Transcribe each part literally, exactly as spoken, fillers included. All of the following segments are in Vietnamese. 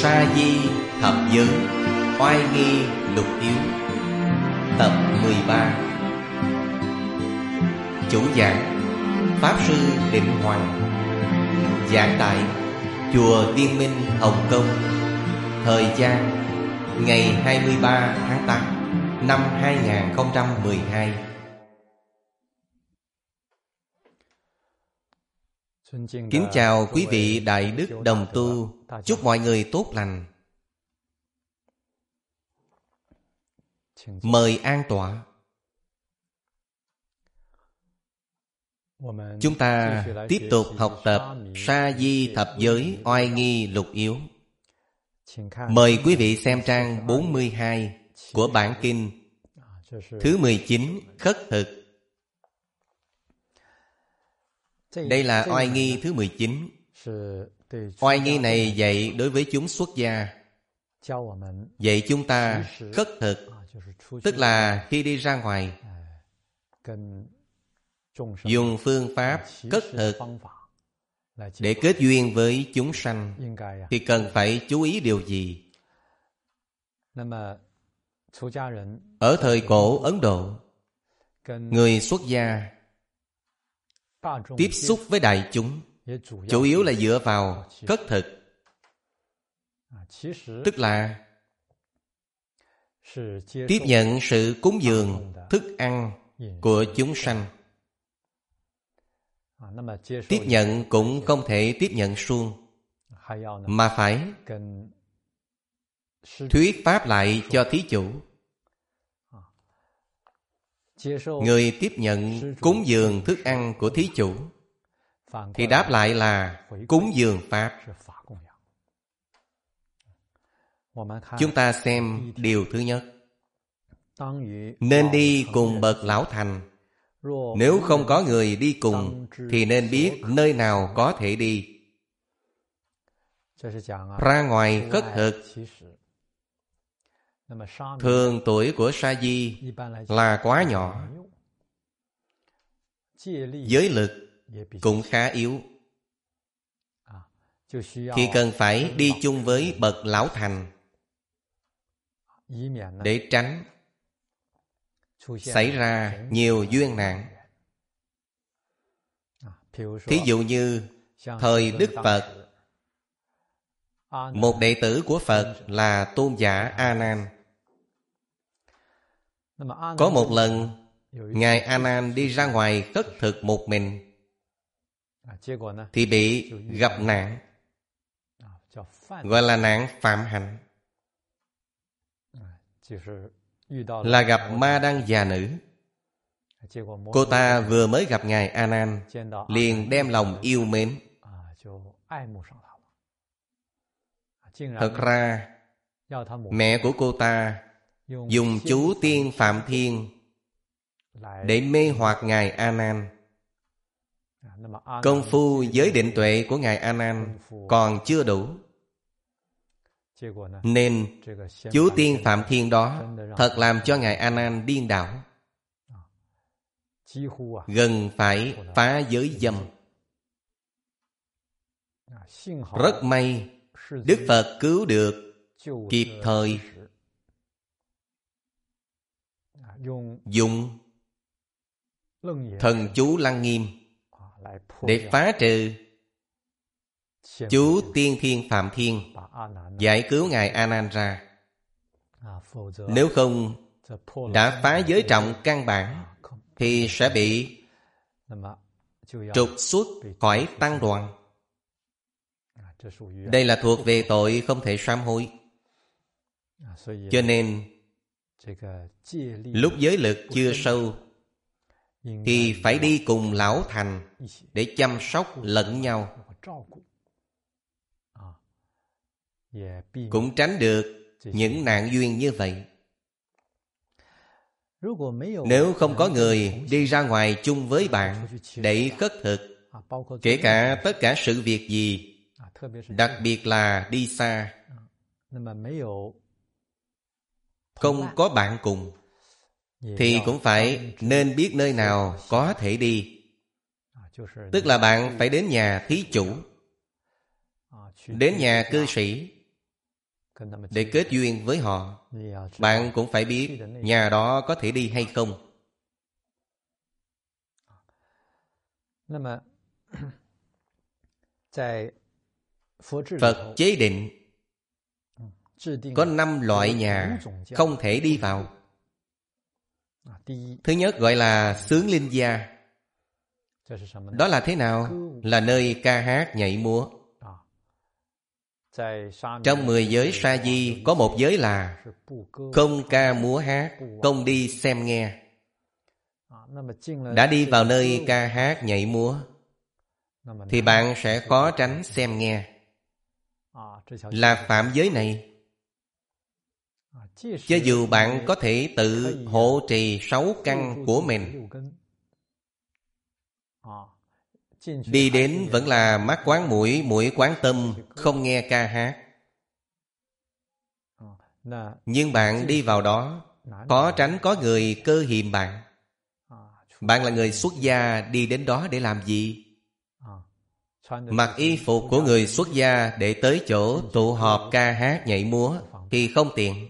Sa Di Thập Giới Oai Nghi Lục Yếu. Tập mười ba. Chủ giảng Pháp Sư Định Hoàng. Giảng tại Chùa Viên Minh, Hồng Kông. Thời gian ngày hai mươi ba tháng tám năm hai nghìn không trăm mười hai. Kính chào quý vị Đại Đức Đồng Tu. Chúc mọi người tốt lành. Mời an tọa. Chúng ta tiếp tục học tập Sa Di Thập Giới Oai Nghi Lục Yếu. Mời quý vị xem trang bốn mươi hai của bản kinh thứ mười chín, khất thực. Đây là oai nghi thứ mười chín. Oai nghi này dạy đối với chúng xuất gia, dạy chúng ta khất thực, tức là khi đi ra ngoài dùng phương pháp khất thực để kết duyên với chúng sanh thì cần phải chú ý điều gì? Ở thời cổ Ấn Độ, người xuất gia tiếp xúc với đại chúng chủ yếu là dựa vào khất thực, tức là tiếp nhận sự cúng dường thức ăn của chúng sanh. Tiếp nhận cũng không thể tiếp nhận suông, mà phải thuyết pháp lại cho thí chủ. Người tiếp nhận cúng dường thức ăn của thí chủ thì đáp lại là cúng dường pháp. Chúng ta xem điều thứ nhất. Nên đi cùng bậc lão thành. Nếu không có người đi cùng thì nên biết nơi nào có thể đi. Ra ngoài khất thực. Thường tuổi của Sa Di là quá nhỏ, giới lực cũng khá yếu, thì cần phải đi chung với bậc lão thành để tránh xảy ra nhiều duyên nạn. Thí dụ như thời Đức Phật, một đệ tử của Phật là tôn giả A Nan. Có một lần ngài A Nan đi ra ngoài khất thực một mình thì bị gặp nạn, gọi là nạn phạm hạnh, là gặp ma đăng già nữ. Cô ta vừa mới gặp ngài A Nan liền đem lòng yêu mến. Thật ra mẹ của cô ta dùng chú tiên Phạm Thiên để mê hoặc ngài A Nan. Công phu giới định tuệ của ngài A Nan còn chưa đủ, nên chú tiên Phạm Thiên đó thật làm cho ngài A Nan điên đảo, gần phải phá giới dâm. Rất may Đức Phật cứu được kịp thời, dùng thần chú Lăng Nghiêm để phá trừ chú tiên thiên Phạm Thiên, giải cứu ngài A Nan ra. Nếu không đã phá giới trọng căn bản thì sẽ bị trục xuất khỏi tăng đoàn. Đây là thuộc về tội không thể sám hối. Cho nên lúc giới lực chưa sâu thì phải đi cùng lão thành để chăm sóc lẫn nhau, cũng tránh được những nạn duyên như vậy. Nếu không có người đi ra ngoài chung với bạn để khất thực, kể cả tất cả sự việc gì, đặc biệt là đi xa, không có bạn cùng, thì cũng phải nên biết nơi nào có thể đi. Tức là bạn phải đến nhà thí chủ, đến nhà cư sĩ, để kết duyên với họ. Bạn cũng phải biết nhà đó có thể đi hay không. Phật chế định có năm loại nhà không thể đi vào. Thứ nhất gọi là xướng linh gia. Đó là thế nào? Là nơi ca hát nhảy múa. Trong mười giới sa di có một giới là không ca múa hát, không đi xem nghe. Đã đi vào nơi ca hát nhảy múa thì bạn sẽ khó tránh xem nghe. Là phạm giới này. Cho dù bạn có thể tự hộ trì sáu căn của mình, đi đến vẫn là mắt quán mũi, mũi quán tâm, không nghe ca hát. Nhưng bạn đi vào đó, khó tránh có người cơ hiềm bạn. Bạn là người xuất gia, đi đến đó để làm gì? Mặc y phục của người xuất gia để tới chỗ tụ họp ca hát nhảy múa thì không tiện.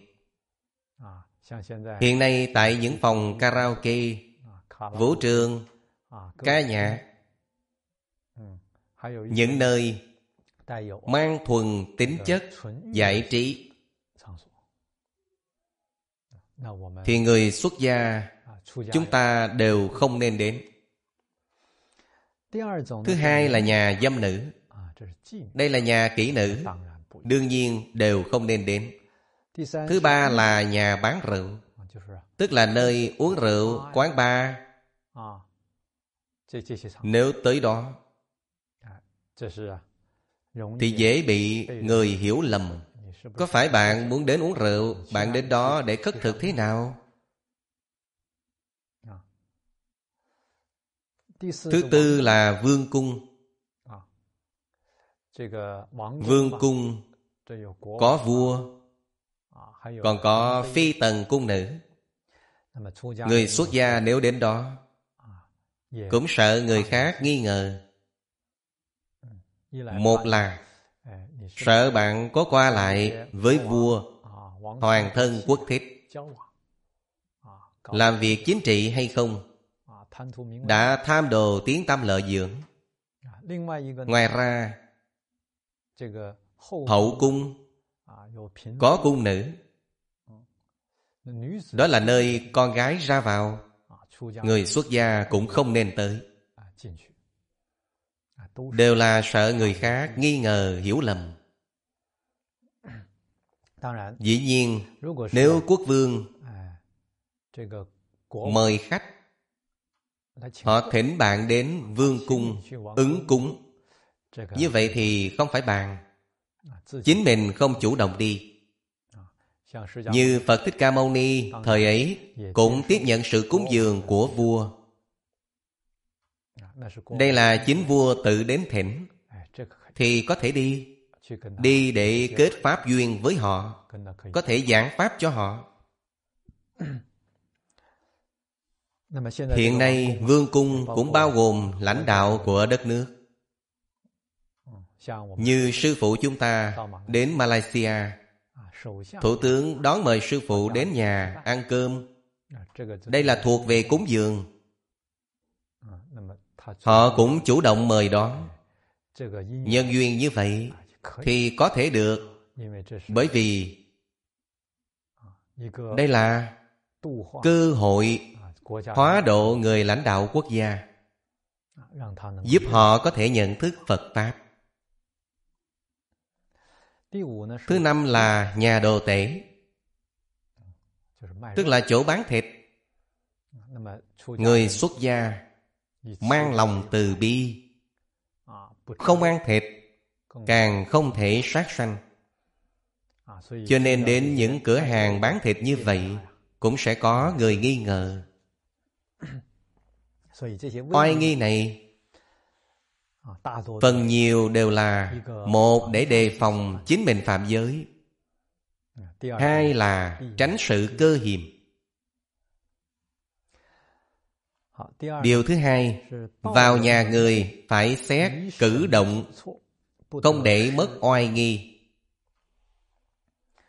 Hiện nay tại những phòng karaoke, vũ trường, ca nhạc, những nơi mang thuần tính chất giải trí, thì người xuất gia chúng ta đều không nên đến. Thứ hai là nhà dâm nữ. Đây là nhà kỹ nữ, đương nhiên đều không nên đến. Thứ ba là nhà bán rượu, tức là nơi uống rượu, quán bar. Nếu tới đó thì dễ bị người hiểu lầm. Có phải bạn muốn đến uống rượu, bạn đến đó để khất thực thế nào? Thứ tư là vương cung. Vương cung có vua, còn có phi tần cung nữ. Người xuất gia nếu đến đó cũng sợ người khác nghi ngờ. Một là sợ bạn có qua lại với vua, hoàng thân quốc thích, làm việc chính trị hay không, đã tham đồ tiếng tăm lợi dưỡng. Ngoài ra hậu cung có cung nữ, đó là nơi con gái ra vào. Người xuất gia cũng không nên tới. Đều là sợ người khác nghi ngờ hiểu lầm. Dĩ nhiên nếu quốc vương mời khách, họ thỉnh bạn đến vương cung ứng cúng, như vậy thì không phải bàn. Chính mình không chủ động đi. Như Phật Thích Ca Mâu Ni thời ấy cũng tiếp nhận sự cúng dường của vua. Đây là chính vua tự đến thỉnh, thì có thể đi. Đi để kết pháp duyên với họ, có thể giảng pháp cho họ. Hiện nay vương cung cũng bao gồm lãnh đạo của đất nước. Như sư phụ chúng ta đến Malaysia, thủ tướng đón mời sư phụ đến nhà ăn cơm. Đây là thuộc về cúng dường. Họ cũng chủ động mời đón. Nhân duyên như vậy thì có thể được, bởi vì đây là cơ hội hóa độ người lãnh đạo quốc gia, giúp họ có thể nhận thức Phật Pháp. Thứ năm là nhà đồ tể, tức là chỗ bán thịt. Người xuất gia mang lòng từ bi, không ăn thịt, càng không thể sát sanh. Cho nên đến những cửa hàng bán thịt như vậy cũng sẽ có người nghi ngờ. Oai nghi này phần nhiều đều là: một, để đề phòng chính mình phạm giới; hai là tránh sự cơ hiềm. Điều thứ hai, vào nhà người phải xét cử động, không để mất oai nghi.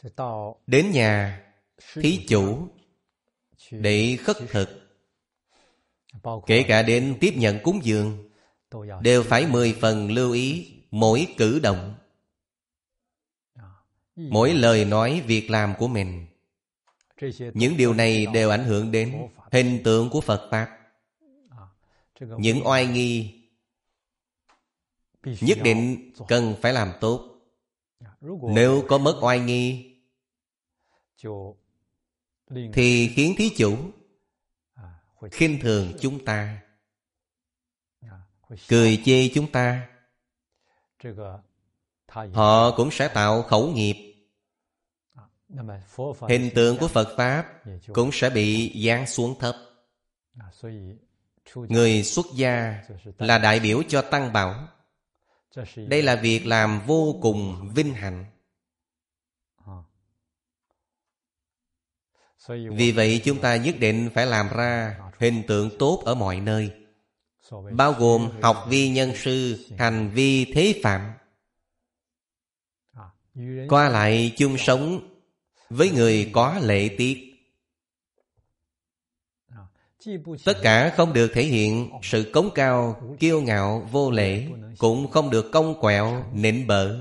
đến nhà thí chủ để khất thực, kể cả đến tiếp nhận cúng dường, đều phải mười phần lưu ý mỗi cử động, mỗi lời nói việc làm của mình. Những điều này đều ảnh hưởng đến hình tượng của Phật Pháp. Những oai nghi nhất định cần phải làm tốt. Nếu có mất oai nghi thì khiến thí chủ khinh thường chúng ta, cười chê chúng ta. Họ cũng sẽ tạo khẩu nghiệp. Hình tượng của Phật Pháp cũng sẽ bị giáng xuống thấp. Người xuất gia là đại biểu cho Tăng Bảo. Đây là việc làm vô cùng vinh hạnh. Vì vậy chúng ta nhất định phải làm ra hình tượng tốt ở mọi nơi, bao gồm học vi nhân sư, hành vi thế phạm, qua lại chung sống với người có lễ tiết. Tất cả không được thể hiện sự cống cao, kiêu ngạo, vô lễ, cũng không được cong quẹo, nịnh bợ.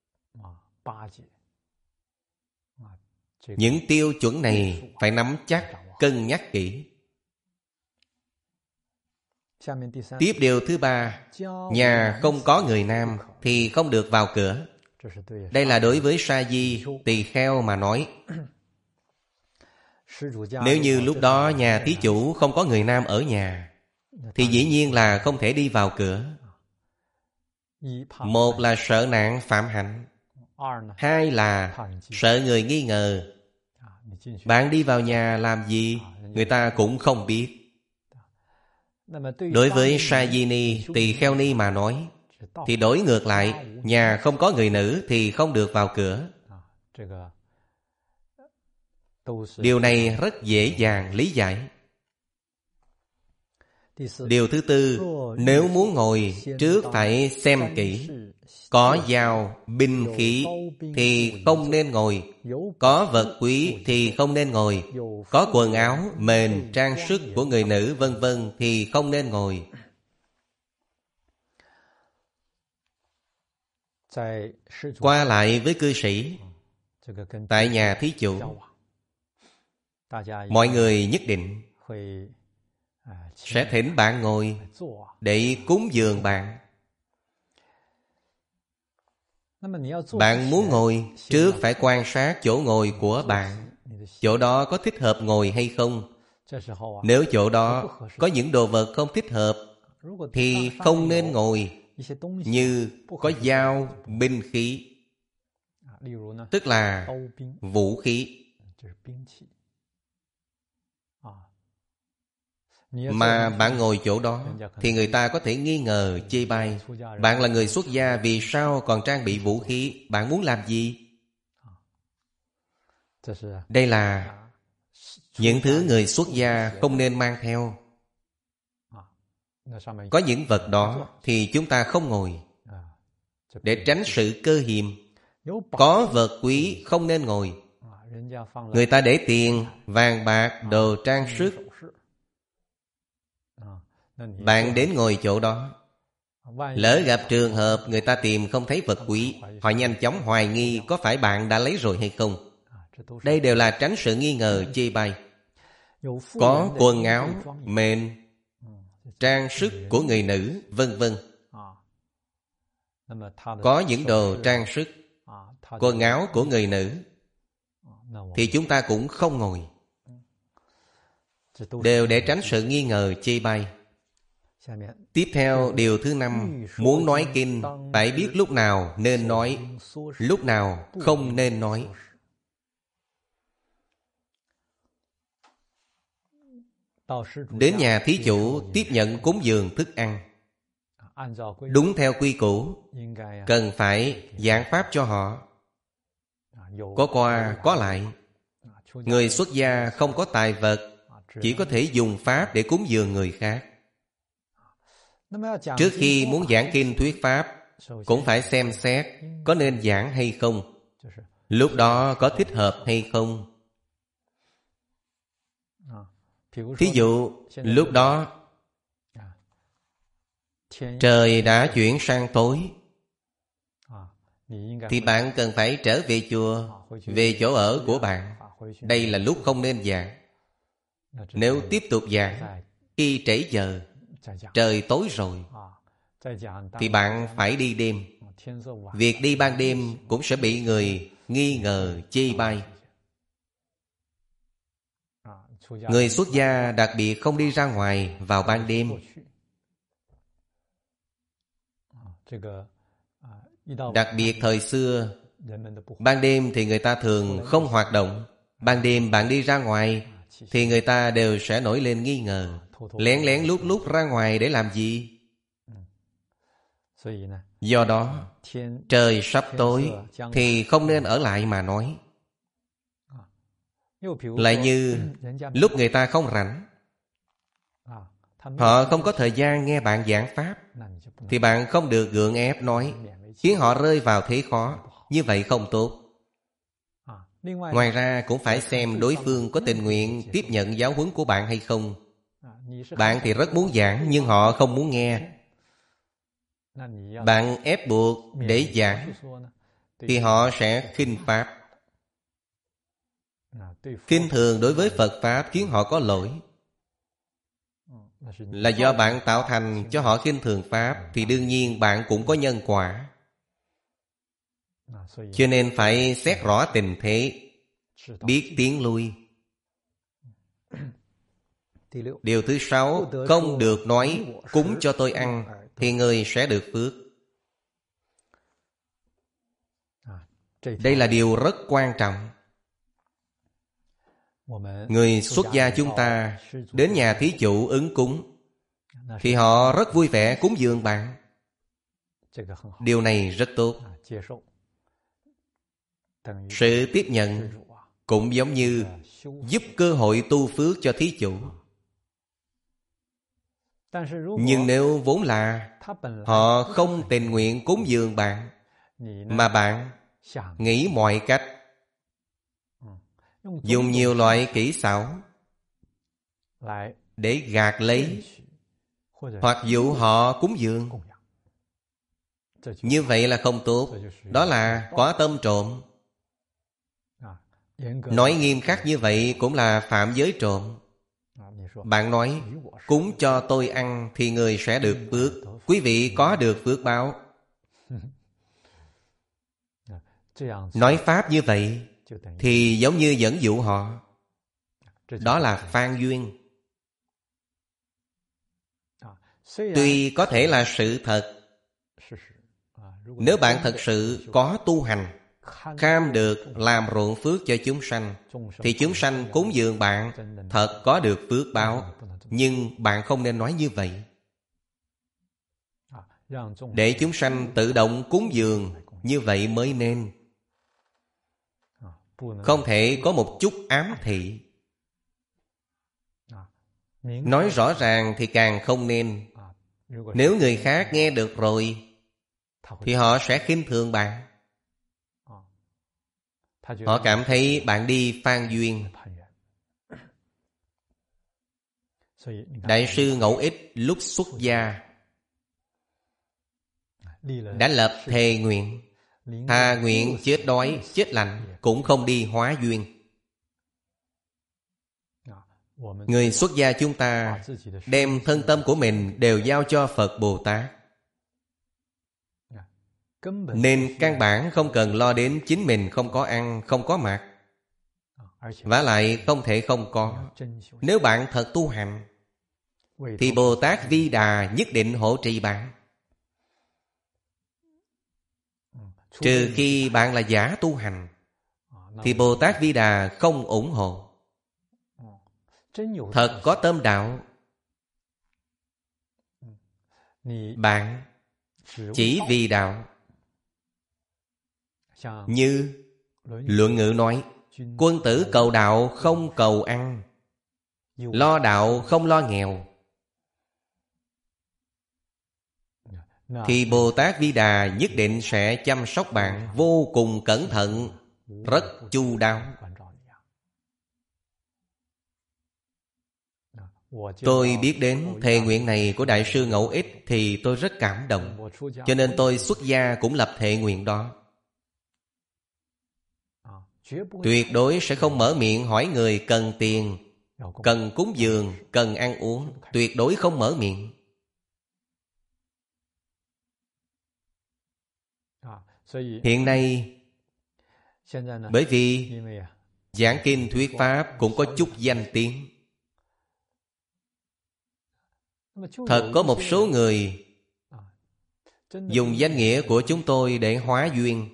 Những tiêu chuẩn này phải nắm chắc, cân nhắc kỹ. Tiếp điều thứ ba, nhà không có người nam thì không được vào cửa. Đây là đối với sa di, tỳ kheo mà nói. Nếu như lúc đó nhà thí chủ không có người nam ở nhà thì dĩ nhiên là không thể đi vào cửa. Một là sợ nạn phạm hạnh, hai là sợ người nghi ngờ. Bạn đi vào nhà làm gì, người ta cũng không biết. Đối với sa di ni, tỳ kheo ni mà nói thì đổi ngược lại, nhà không có người nữ thì không được vào cửa. Điều này rất dễ dàng lý giải. Điều thứ tư, nếu muốn ngồi trước phải xem kỹ. Có dao, binh khí thì không nên ngồi. Có vật quý thì không nên ngồi. Có quần áo, mền, trang sức của người nữ vân vân thì không nên ngồi. Qua lại với cư sĩ tại nhà thí chủ, mọi người nhất định sẽ thỉnh bạn ngồi để cúng dường bạn. Bạn muốn ngồi, trước phải quan sát chỗ ngồi của bạn. Chỗ đó có thích hợp ngồi hay không? Nếu chỗ đó có những đồ vật không thích hợp thì không nên ngồi, như có dao, binh khí, tức là vũ khí. Mà bạn ngồi chỗ đó thì người ta có thể nghi ngờ, chê bai. Bạn là người xuất gia, vì sao còn trang bị vũ khí? Bạn muốn làm gì? Đây là những thứ người xuất gia không nên mang theo. Có những vật đó thì chúng ta không ngồi, để tránh sự cơ hiềm. Có vật quý không nên ngồi. Người ta để tiền, vàng bạc, đồ trang sức, bạn đến ngồi chỗ đó, lỡ gặp trường hợp người ta tìm không thấy vật quý, họ nhanh chóng hoài nghi có phải bạn đã lấy rồi hay không. Đây đều là tránh sự nghi ngờ, chê bai. Có quần áo, mền, trang sức của người nữ vân vân. Có những đồ trang sức, quần áo của người nữ thì chúng ta cũng không ngồi, đều để tránh sự nghi ngờ, chê bai. Tiếp theo điều thứ năm, muốn nói kinh phải biết lúc nào nên nói, lúc nào không nên nói. Đến nhà thí chủ tiếp nhận cúng dường thức ăn, đúng theo quy củ, cần phải giảng pháp cho họ. Có qua có lại. Người xuất gia không có tài vật, chỉ có thể dùng pháp để cúng dường người khác. Trước khi muốn giảng kinh thuyết pháp, cũng phải xem xét có nên giảng hay không. lúc đó có thích hợp hay không? Thí dụ lúc đó trời đã chuyển sang tối, thì bạn cần phải trở về chùa, về chỗ ở của bạn. Đây là lúc không nên giảng. Nếu tiếp tục giảng, khi trễ giờ, trời tối rồi, thì bạn phải đi đêm. Việc đi ban đêm cũng sẽ bị người nghi ngờ, chê bai. Người xuất gia đặc biệt không đi ra ngoài vào ban đêm. Đặc biệt thời xưa, ban đêm thì người ta thường không hoạt động. Ban đêm bạn đi ra ngoài thì người ta đều sẽ nổi lên nghi ngờ. Lén lén lút lút ra ngoài để làm gì? Do đó, trời sắp tối thì không nên ở lại mà nói. Lại như lúc người ta không rảnh, họ không có thời gian nghe bạn giảng Pháp, thì bạn không được gượng ép nói, khiến họ rơi vào thế khó. Như vậy không tốt. Ngoài ra cũng phải xem đối phương có tình nguyện tiếp nhận giáo huấn của bạn hay không. Bạn thì rất muốn giảng, nhưng họ không muốn nghe. Bạn ép buộc để giảng, thì họ sẽ khinh Pháp. Khinh thường đối với Phật Pháp khiến họ có lỗi. Là do bạn tạo thành cho họ khinh thường Pháp, thì đương nhiên bạn cũng có nhân quả. Cho nên phải xét rõ tình thế, biết tiến lui. Điều thứ sáu, không được nói cúng cho tôi ăn, thì người sẽ được phước. Đây là điều rất quan trọng. Người xuất gia chúng ta đến nhà thí chủ ứng cúng, thì họ rất vui vẻ cúng dường bạn. Điều này rất tốt. Sự tiếp nhận cũng giống như giúp cơ hội tu phước cho thí chủ. Nhưng nếu vốn là họ không tình nguyện cúng dường bạn, mà bạn nghĩ mọi cách, dùng nhiều loại kỹ xảo để gạt lấy hoặc dụ họ cúng dường, như vậy là không tốt. Đó là có tâm trộm. Nói nghiêm khắc như vậy cũng là phạm giới trộm. Bạn nói cúng cho tôi ăn thì người sẽ được phước. Quý vị có được phước báo. Nói pháp như vậy thì giống như dẫn dụ họ. Đó là phan duyên. Tuy có thể là sự thật, nếu bạn thật sự có tu hành, kham được làm ruộng phước cho chúng sanh, thì chúng sanh cúng dường bạn thật có được phước báo. Nhưng bạn không nên nói như vậy. Để chúng sanh tự động cúng dường, như vậy mới nên. Không thể có một chút ám thị. Nói rõ ràng thì càng không nên. Nếu người khác nghe được rồi, thì họ sẽ khinh thường bạn. Họ cảm thấy bạn đi phan duyên. Đại sư Ngẫu Ích lúc xuất gia đã lập thề nguyện, thà nguyện chết đói, chết lạnh, cũng không đi hóa duyên. Người xuất gia chúng ta đem thân tâm của mình đều giao cho Phật Bồ Tát, nên căn bản không cần lo đến chính mình không có ăn, không có mặc. Vả lại không thể không có. Nếu bạn thật tu hành, thì Bồ Tát Vi Đà nhất định hỗ trì bạn. Trừ khi bạn là giả tu hành, thì Bồ Tát Vi Đà không ủng hộ. Thật có tâm đạo, bạn chỉ vì đạo. Như Luận Ngữ nói, quân tử cầu đạo không cầu ăn, lo đạo không lo nghèo. Thì Bồ Tát Vi Đà nhất định sẽ chăm sóc bạn vô cùng cẩn thận, rất chu đáo. Tôi biết đến thề nguyện này của Đại sư Ngẫu Ích thì tôi rất cảm động. Cho nên tôi xuất gia cũng lập thệ nguyện đó. Tuyệt đối sẽ không mở miệng hỏi người cần tiền, cần cúng dường, cần ăn uống. Tuyệt đối không mở miệng. Hiện nay, bởi vì giảng kinh thuyết pháp cũng có chút danh tiếng, thật có một số người dùng danh nghĩa của chúng tôi để hóa duyên.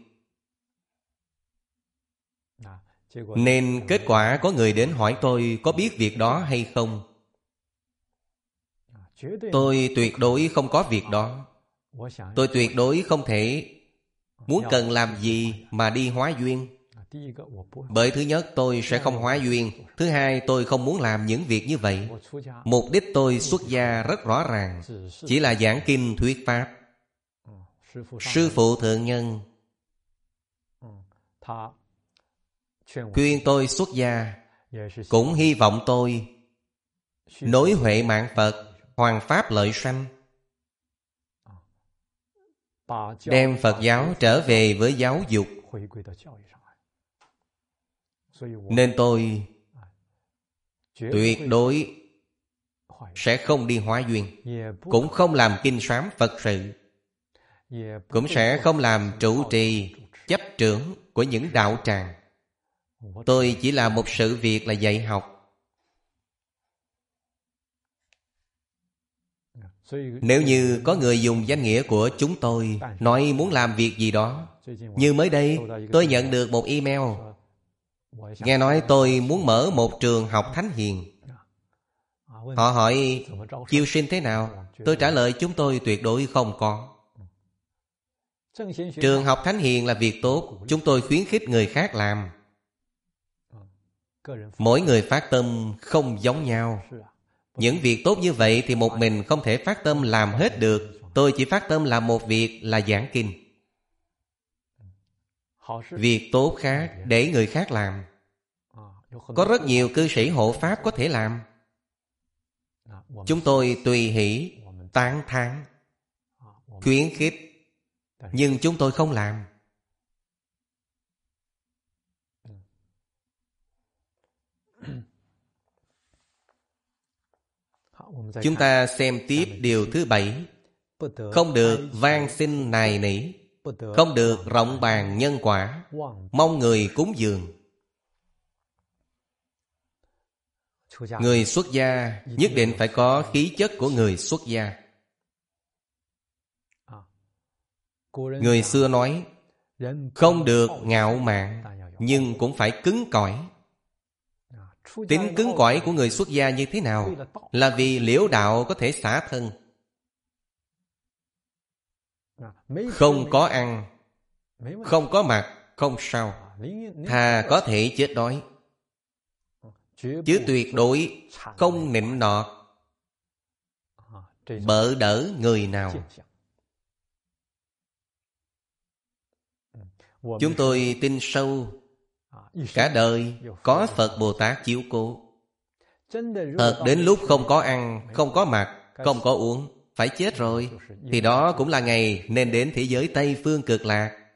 Nên kết quả có người đến hỏi tôi có biết việc đó hay không. Tôi tuyệt đối không có việc đó. Tôi tuyệt đối không thể muốn cần làm gì mà đi hóa duyên. Bởi thứ nhất, tôi sẽ không hóa duyên. Thứ hai, tôi không muốn làm những việc như vậy. Mục đích tôi xuất gia rất rõ ràng, chỉ là giảng kinh thuyết pháp. Sư phụ thượng nhân khuyên tôi xuất gia, cũng hy vọng tôi nối huệ mạng Phật, hoàn pháp lợi sanh, đem Phật giáo trở về với giáo dục. Nên tôi tuyệt đối sẽ không đi hóa duyên, cũng không làm kinh sám Phật sự, cũng sẽ không làm trụ trì, chấp trưởng của những đạo tràng. Tôi chỉ làm một sự việc là dạy học. Nếu như có người dùng danh nghĩa của chúng tôi nói muốn làm việc gì đó, như mới đây tôi nhận được một email, nghe nói tôi muốn mở một trường học Thánh Hiền. Họ hỏi chiêu sinh thế nào? Tôi trả lời chúng tôi tuyệt đối không có. Trường học Thánh Hiền là việc tốt, chúng tôi khuyến khích người khác làm. Mỗi người phát tâm không giống nhau. Những việc tốt như vậy thì một mình không thể phát tâm làm hết được. Tôi chỉ phát tâm làm một việc là giảng kinh. Việc tốt khác để người khác làm. Có rất nhiều cư sĩ hộ pháp có thể làm. Chúng tôi tùy hỷ, tán thán, khuyến khích, nhưng chúng tôi không làm. Chúng ta xem tiếp điều thứ bảy. Không được van xin nài nỉ, không được rộng bàn nhân quả, mong người cúng dường. Người xuất gia nhất định phải có khí chất của người xuất gia. Người xưa nói, không được ngạo mạn, nhưng cũng phải cứng cỏi. Tính cứng cỏi của người xuất gia như thế nào? Là vì liễu đạo có thể xả thân. Không có ăn, không có mặc, không sao. Thà có thể chết đói, chứ tuyệt đối không nịnh nọt, bợ đỡ người nào. Chúng tôi tin sâu, cả đời có Phật Bồ Tát chiếu cố. Thật đến lúc không có ăn, không có mặc, không có uống, phải chết rồi, thì đó cũng là ngày nên đến thế giới Tây Phương Cực Lạc.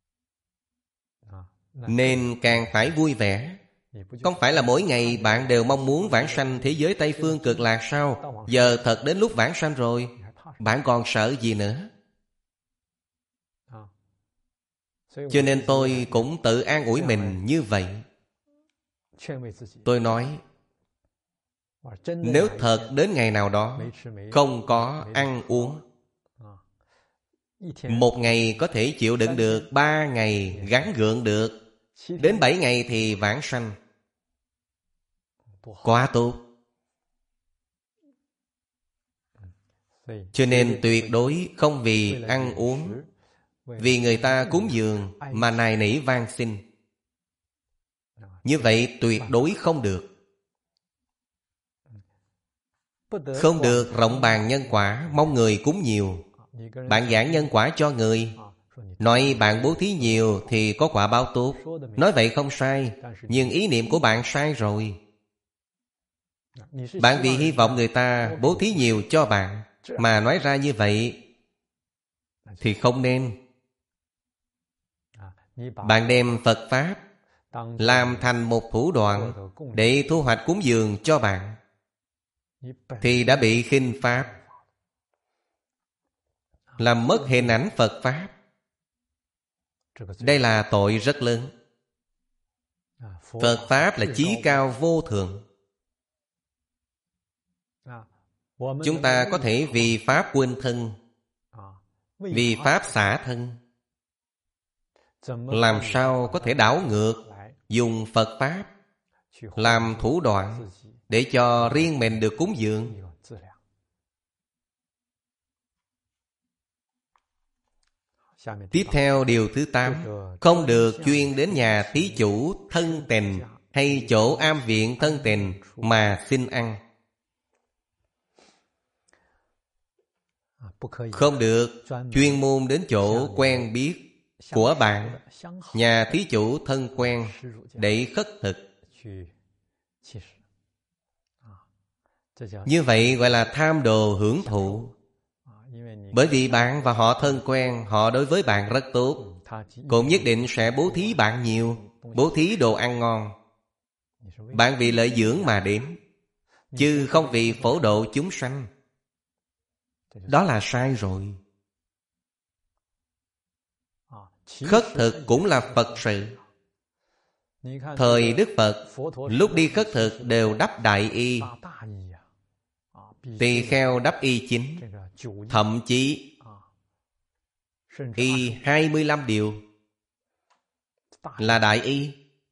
Nên càng phải vui vẻ. Không phải là mỗi ngày bạn đều mong muốn vãng sanh thế giới Tây Phương Cực Lạc sao? Giờ thật đến lúc vãng sanh rồi, bạn còn sợ gì nữa? Cho nên tôi cũng tự an ủi mình như vậy. Tôi nói, nếu thật đến ngày nào đó không có ăn uống, một ngày có thể chịu đựng được, ba ngày gắng gượng được, đến bảy ngày thì vãng sanh, quá tốt. Cho nên tuyệt đối không vì ăn uống, vì người ta cúng dường mà nài nỉ van xin. Như vậy tuyệt đối không được. Không được rộng bàn nhân quả, mong người cúng nhiều. Bạn giảng nhân quả cho người, Nói bạn bố thí nhiều thì có quả báo tốt. Nói vậy không sai, nhưng ý niệm của bạn sai rồi. Bạn vì hy vọng người ta bố thí nhiều cho bạn mà nói ra như vậy thì không nên. Bạn đem Phật Pháp làm thành một thủ đoạn để thu hoạch cúng dường cho bạn thì đã bị khinh Pháp, làm mất hình ảnh Phật Pháp. Đây là tội rất lớn. Phật Pháp là chí cao vô thượng. Chúng ta có thể vì Pháp quên thân, vì Pháp xả thân. Làm sao có thể đảo ngược, dùng Phật Pháp làm thủ đoạn để cho riêng mình được cúng dường? Tiếp theo điều thứ tám, không được chuyên đến nhà thí chủ thân tình hay chỗ am viện thân tình mà xin ăn. Không được chuyên môn đến chỗ quen biết của bạn, nhà thí chủ thân quen để khất thực. Như vậy gọi là tham đồ hưởng thụ. Bởi vì bạn và họ thân quen, họ đối với bạn rất tốt, cũng nhất định sẽ bố thí bạn nhiều, bố thí đồ ăn ngon. Bạn vì lợi dưỡng mà đến, chứ không vì phổ độ chúng sanh. Đó là sai rồi. Khất thực cũng là Phật sự. Thời Đức Phật, lúc đi khất thực đều đắp đại y, tỳ kheo đắp y chính, thậm chí y hai mươi lăm điều là đại y.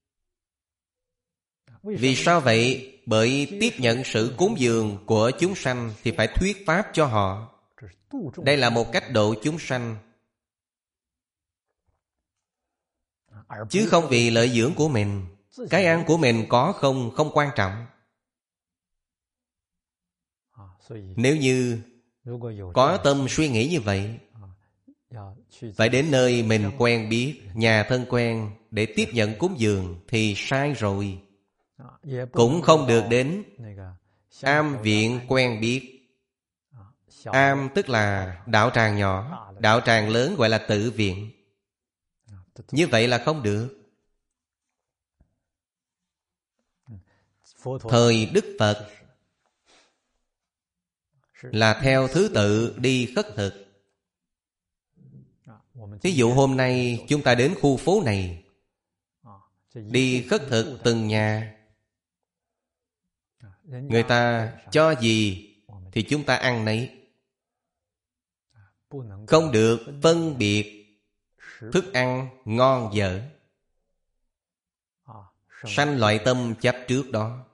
Vì sao vậy? Bởi tiếp nhận sự cúng dường của chúng sanh thì phải thuyết pháp cho họ. Đây là một cách độ chúng sanh, chứ không vì lợi dưỡng của mình. Cái ăn của mình có không không quan trọng. Nếu như có tâm suy nghĩ như vậy, phải đến nơi mình quen biết, nhà thân quen để tiếp nhận cúng dường thì sai rồi. Cũng không được đến am viện quen biết. Am tức là đạo tràng nhỏ, đạo tràng lớn gọi là tự viện. Như vậy là không được. Thời Đức Phật là theo thứ tự đi khất thực. Ví dụ hôm nay chúng ta đến khu phố này, đi khất thực từng nhà. Người ta cho gì thì chúng ta ăn nấy. Không được phân biệt thức ăn ngon dở, sanh loại tâm chấp trước đó.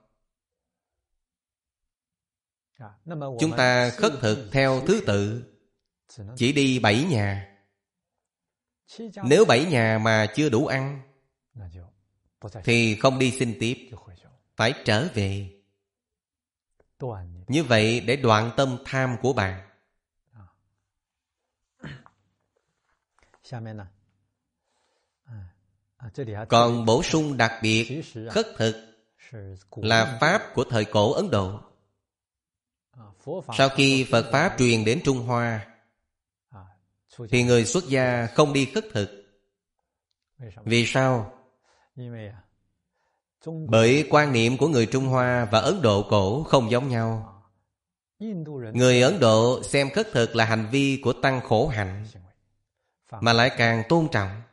Chúng ta khất thực theo thứ tự, chỉ đi bảy nhà. Nếu bảy nhà mà chưa đủ ăn thì không đi xin tiếp, phải trở về. Như vậy để đoạn tâm tham của bạn. Còn bổ sung đặc biệt, khất thực là pháp của thời cổ Ấn Độ. Sau khi Phật Pháp truyền đến Trung Hoa thì người xuất gia không đi khất thực. Vì sao? Bởi quan niệm của người Trung Hoa và Ấn Độ cổ không giống nhau. Người Ấn Độ xem khất thực là hành vi của tăng khổ hạnh, mà lại càng tôn trọng.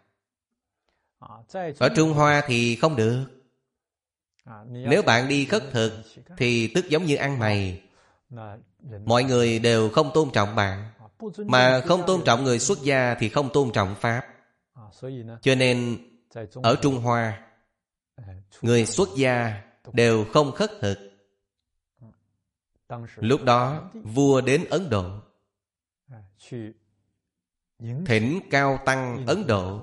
Ở Trung Hoa thì không được. Nếu bạn đi khất thực thì tức giống như ăn mày. Mọi người đều không tôn trọng bạn, mà không tôn trọng người xuất gia thì không tôn trọng Pháp. Cho nên ở Trung Hoa, người xuất gia đều không khất thực. Lúc đó vua đến Ấn Độ, thỉnh cao tăng Ấn Độ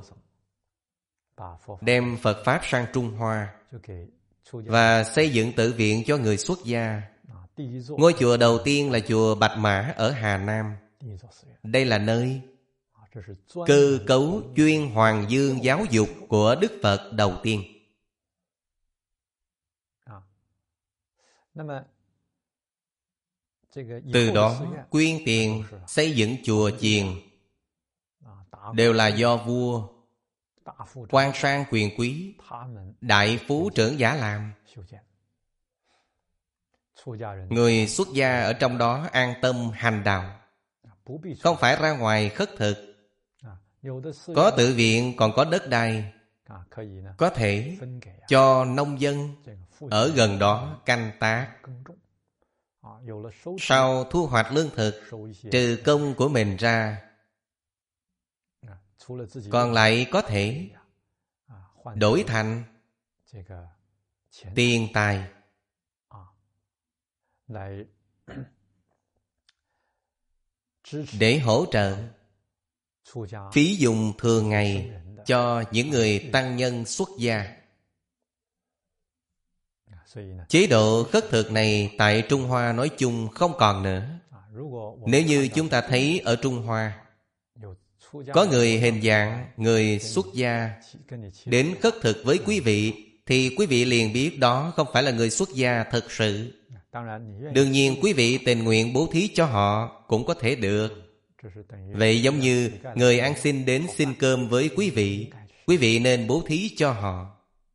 đem Phật Pháp sang Trung Hoa và xây dựng tự viện cho người xuất gia. Ngôi chùa đầu tiên là chùa Bạch Mã ở Hà Nam. Đây là nơi cơ cấu chuyên hoàng dương giáo dục của Đức Phật đầu tiên. Từ đó quyên tiền xây dựng chùa chiền đều là do vua, quan sang quyền quý, đại phú trưởng giả làm. Người xuất gia ở trong đó an tâm hành đạo, không phải ra ngoài khất thực. Có tự viện còn có đất đai, có thể cho nông dân ở gần đó canh tác. Sau thu hoạch lương thực, trừ công của mình ra, còn lại có thể đổi thành tiền tài để hỗ trợ phí dùng thường ngày cho những người tăng nhân xuất gia. Chế độ khất thực này tại Trung Hoa nói chung không còn nữa. Nếu như chúng ta thấy ở Trung Hoa có người hình dạng người xuất gia đến khất thực với quý vị, thì quý vị liền biết đó không phải là người xuất gia thật sự. Đương nhiên quý vị tình nguyện bố thí cho họ cũng có thể được. Vậy giống như người ăn xin đến xin cơm với quý vị, quý vị nên bố thí cho họ.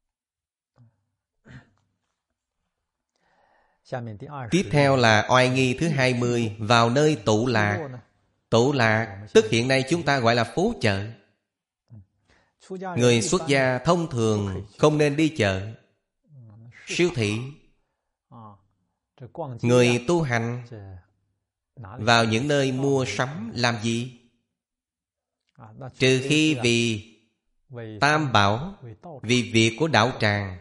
Tiếp theo là oai nghi thứ hai mươi, vào nơi tụ lạc. Tụ lạc tức hiện nay chúng ta gọi là phố chợ. Người xuất gia thông thường không nên đi chợ, siêu thị. Người tu hành vào những nơi mua sắm làm gì? Trừ khi vì tam bảo, vì việc của đạo tràng,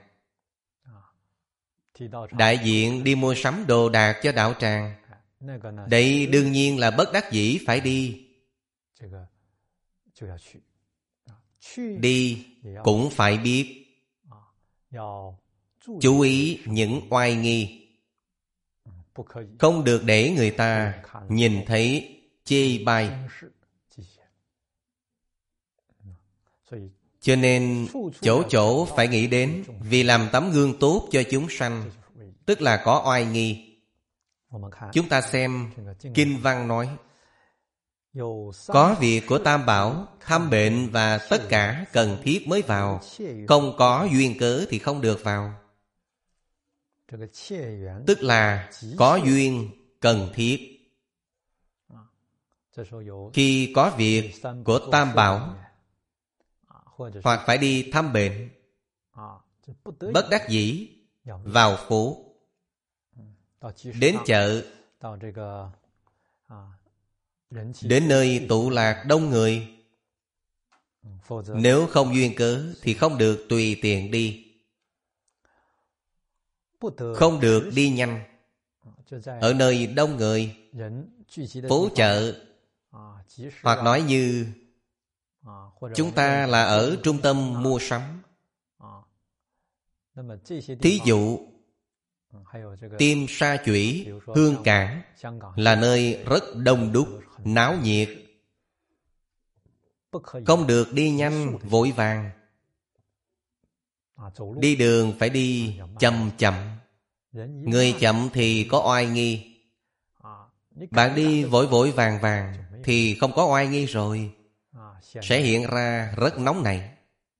đại diện đi mua sắm đồ đạc cho đạo tràng, đây đương nhiên là bất đắc dĩ phải đi. Đi cũng phải biết chú ý những oai nghi, không được để người ta nhìn thấy chê bai. Cho nên chỗ chỗ phải nghĩ đến vì làm tấm gương tốt cho chúng sanh, tức là có oai nghi. Chúng ta xem kinh văn nói, có việc của Tam Bảo, thăm bệnh và tất cả cần thiết mới vào, không có duyên cớ thì không được vào. Tức là có duyên cần thiết. Khi có việc của Tam Bảo hoặc phải đi thăm bệnh, bất đắc dĩ vào phố, đến chợ, đến nơi tụ lạc đông người. Nếu không duyên cớ thì không được tùy tiện đi, không được đi nhanh. Ở nơi đông người, phố chợ, hoặc nói như chúng ta là ở trung tâm mua sắm. Thí dụ Tim Sa Chủy, Hương Cảng là nơi rất đông đúc, náo nhiệt, không được đi nhanh vội vàng. Đi đường phải đi chậm chậm. Người chậm thì có oai nghi. Bạn đi vội vội vàng vàng thì không có oai nghi rồi, sẽ hiện ra rất nóng nảy.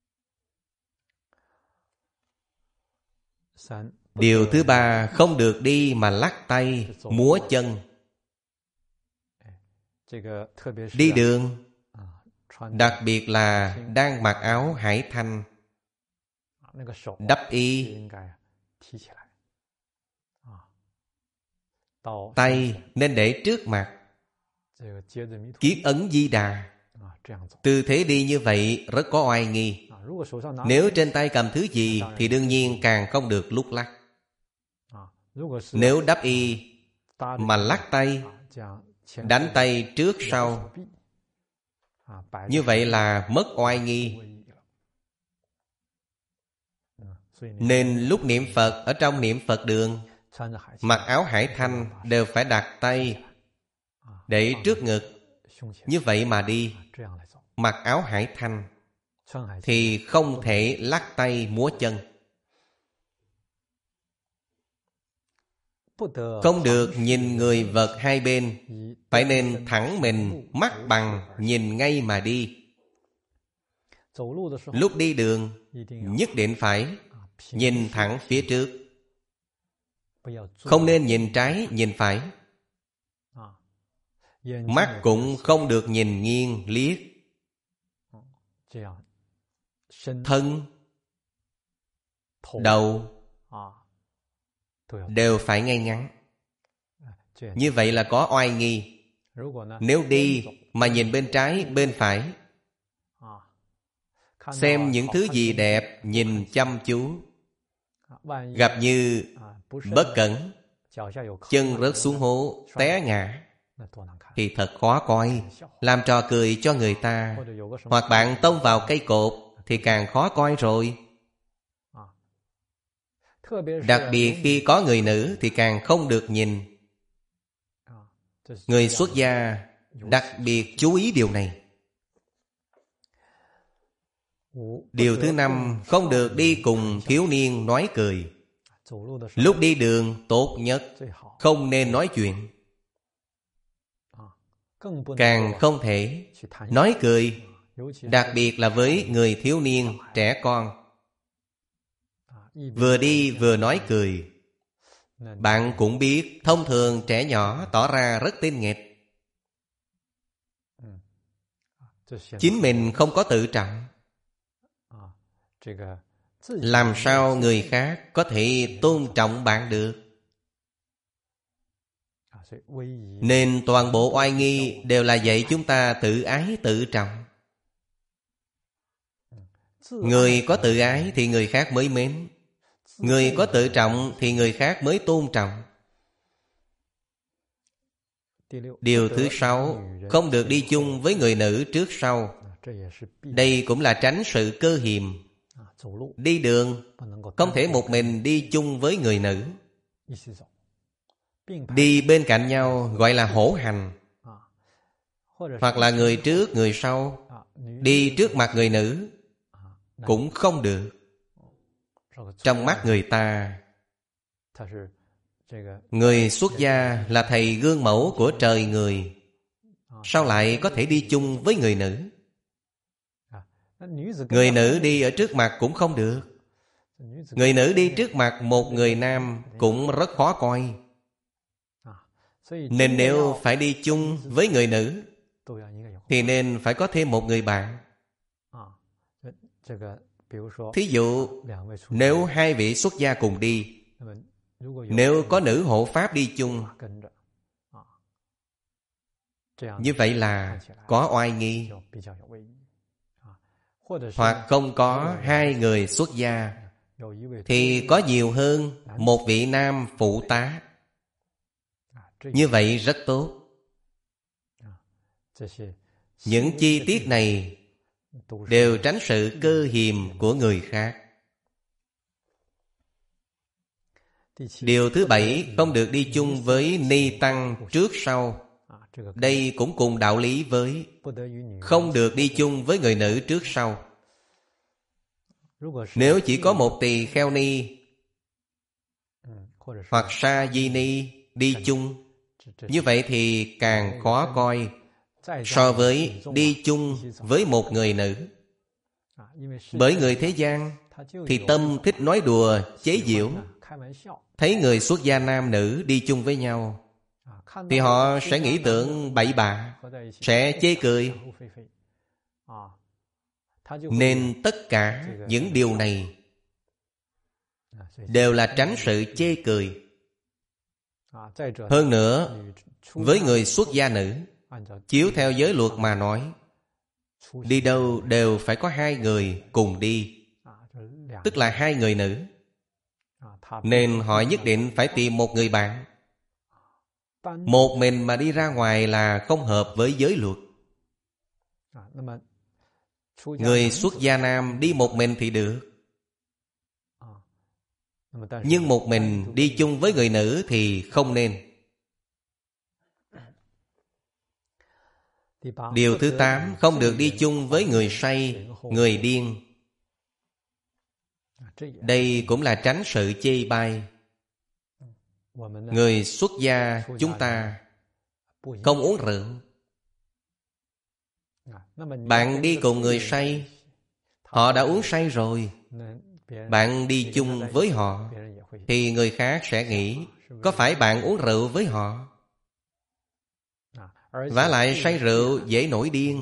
Điều thứ ba, không được đi mà lắc tay, múa chân. Đi đường, đặc biệt là đang mặc áo hải thanh, đắp y, tay nên để trước mặt, kiết ấn Di Đà. Tư thế đi như vậy rất có oai nghi. Nếu trên tay cầm thứ gì thì đương nhiên càng không được lúc lắc. Nếu đắp y mà lắc tay, đánh tay trước sau, như vậy là mất oai nghi. Nên lúc niệm Phật ở trong niệm Phật đường, mặc áo hải thanh đều phải đặt tay để trước ngực, như vậy mà đi. Mặc áo hải thanh thì không thể lắc tay múa chân. Không được nhìn người vật hai bên, phải nên thẳng mình, mắt bằng, nhìn ngay mà đi. Lúc đi đường nhất định phải nhìn thẳng phía trước, không nên nhìn trái nhìn phải. Mắt cũng không được nhìn nghiêng liếc. Thân, đầu đều phải ngay ngắn. Như vậy là có oai nghi. Nếu đi mà nhìn bên trái bên phải, xem những thứ gì đẹp nhìn chăm chú, gặp như bất cẩn, chân rớt xuống hố té ngã thì thật khó coi, làm trò cười cho người ta. Hoặc bạn tông vào cây cột thì càng khó coi rồi. Đặc biệt khi có người nữ thì càng không được nhìn. Người xuất gia đặc biệt chú ý điều này. Điều thứ năm, không được đi cùng thiếu niên nói cười. Lúc đi đường tốt nhất không nên nói chuyện, càng không thể nói cười, đặc biệt là với người thiếu niên trẻ con. Vừa đi vừa nói cười. Bạn cũng biết, thông thường trẻ nhỏ tỏ ra rất tinh nghịch. Chính mình không có tự trọng, làm sao người khác có thể tôn trọng bạn được? Nên toàn bộ oai nghi đều là dạy chúng ta tự ái tự trọng. Người có tự ái thì người khác mới mến, người có tự trọng thì người khác mới tôn trọng. Điều thứ sáu, không được đi chung với người nữ trước sau. Đây cũng là tránh sự cơ hiềm. Đi đường không thể một mình đi chung với người nữ. Đi bên cạnh nhau gọi là hổ hành. Hoặc là người trước người sau, đi trước mặt người nữ cũng không được. Trong mắt người ta, người xuất gia là thầy gương mẫu của trời người, sao lại có thể đi chung với người nữ? Người nữ đi ở trước mặt cũng không được. Người nữ đi trước mặt một người nam cũng rất khó coi. Nên nếu phải đi chung với người nữ thì nên phải có thêm một người bạn. Thí dụ, nếu hai vị xuất gia cùng đi, nếu có nữ hộ pháp đi chung, như vậy là có oai nghi. Hoặc không có hai người xuất gia thì có nhiều hơn một vị nam phụ tá. Như vậy rất tốt. Những chi tiết này đều tránh sự cơ hiềm của người khác. Điều thứ bảy, không được đi chung với ni tăng trước sau. Đây cũng cùng đạo lý với không được đi chung với người nữ trước sau. Nếu chỉ có một tỳ kheo ni hoặc sa di ni đi chung, như vậy thì càng khó coi so với đi chung với một người nữ. Bởi người thế gian thì tâm thích nói đùa, chế giễu. Thấy người xuất gia nam nữ đi chung với nhau thì họ sẽ nghĩ tưởng bậy bạ, sẽ chê cười. Nên tất cả những điều này đều là tránh sự chê cười. Hơn nữa, với người xuất gia nữ, chiếu theo giới luật mà nói, đi đâu đều phải có hai người cùng đi, tức là hai người nữ. Nên họ nhất định phải tìm một người bạn. Một mình mà đi ra ngoài là không hợp với giới luật. Người xuất gia nam đi một mình thì được, nhưng một mình đi chung với người nữ thì không nên. Điều thứ tám, không được đi chung với người say, người điên. Đây cũng là tránh sự chê bai. Người xuất gia chúng ta không uống rượu. Bạn đi cùng người say, họ đã uống say rồi. Bạn đi chung với họ thì người khác sẽ nghĩ có phải bạn uống rượu với họ. Vả lại say rượu dễ nổi điên.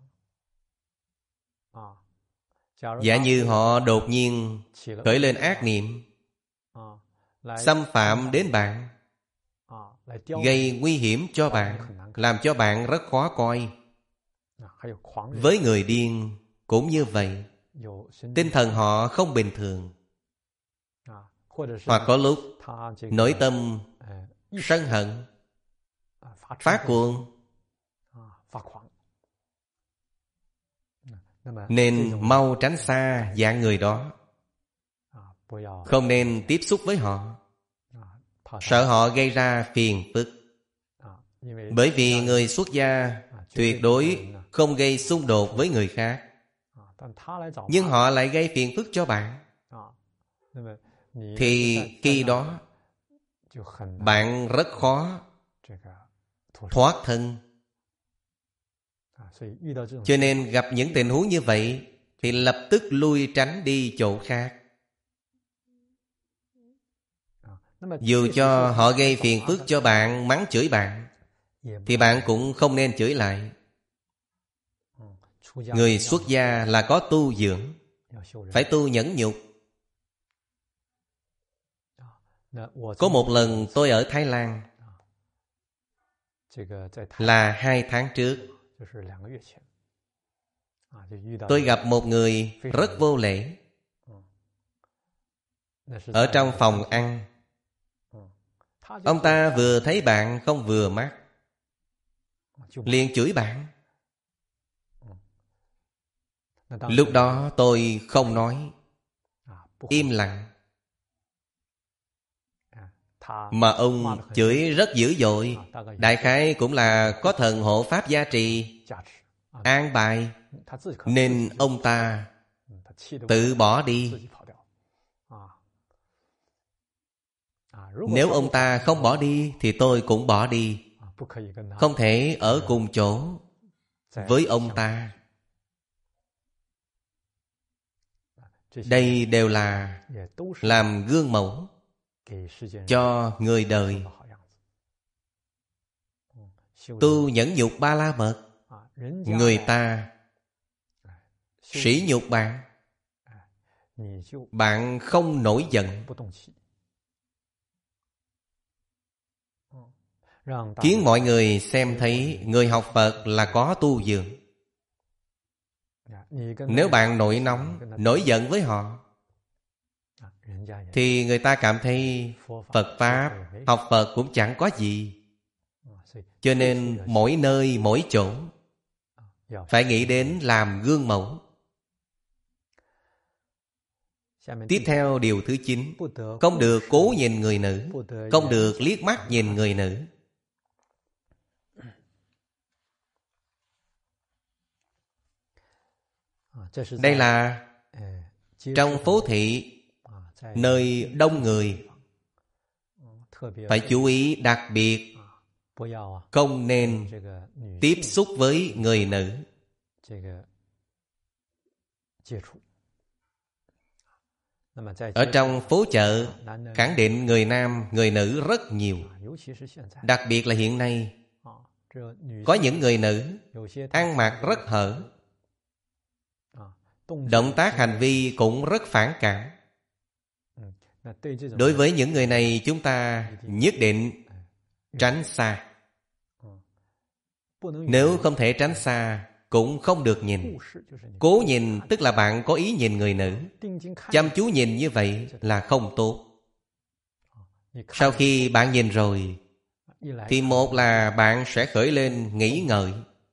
Giả như họ đột nhiên khởi lên ác niệm, xâm phạm đến bạn, gây nguy hiểm cho bạn, làm cho bạn rất khó coi. Với người điên cũng như vậy. Tinh thần họ không bình thường. Hoặc có lúc nội tâm sân hận, phát cuồng. Nên mau tránh xa dạng người đó. Không nên tiếp xúc với họ, sợ họ gây ra phiền phức. Bởi vì người xuất gia tuyệt đối không gây xung đột với người khác, nhưng họ lại gây phiền phức cho bạn, thì khi đó bạn rất khó thoát thân. Cho nên gặp những tình huống như vậy thì lập tức lui tránh đi chỗ khác. Dù cho họ gây phiền phức cho bạn, mắng chửi bạn, thì bạn cũng không nên chửi lại. Người xuất gia là có tu dưỡng, phải tu nhẫn nhục. Có một lần tôi ở Thái Lan, là hai tháng trước. Tôi gặp một người rất vô lễ. Ở trong phòng ăn, ông ta vừa thấy bạn không vừa mắt, liền chửi bạn. Lúc đó tôi không nói, im lặng. Mà ông chửi rất dữ dội. Đại khái cũng là có thần hộ pháp gia trì, an bài, nên ông ta tự bỏ đi. Nếu ông ta không bỏ đi thì tôi cũng bỏ đi. Không thể ở cùng chỗ với ông ta. Đây đều là làm gương mẫu cho người đời. Tu nhẫn nhục ba la mật, người ta sỉ nhục bạn, bạn không nổi giận, khiến mọi người xem thấy người học Phật là có tu dưỡng. Nếu bạn nổi nóng, nổi giận với họ, thì người ta cảm thấy Phật Pháp, học Phật cũng chẳng có gì. Cho nên mỗi nơi mỗi chỗ phải nghĩ đến làm gương mẫu. Tiếp theo điều thứ chín, không được cố nhìn người nữ, không được liếc mắt nhìn người nữ. Đây là trong phố thị, nơi đông người, phải chú ý đặc biệt, không nên tiếp xúc với người nữ. Ở trong phố chợ, khẳng định người nam, người nữ rất nhiều. Đặc biệt là hiện nay, có những người nữ ăn mặc rất hở, động tác hành vi cũng rất phản cảm. Đối với những người này, chúng ta nhất định tránh xa. Nếu không thể tránh xa, cũng không được nhìn. Cố nhìn tức là bạn có ý nhìn người nữ. Chăm chú nhìn như vậy là không tốt. Sau khi bạn nhìn rồi, thì một là bạn sẽ khởi lên nghĩ ngợi,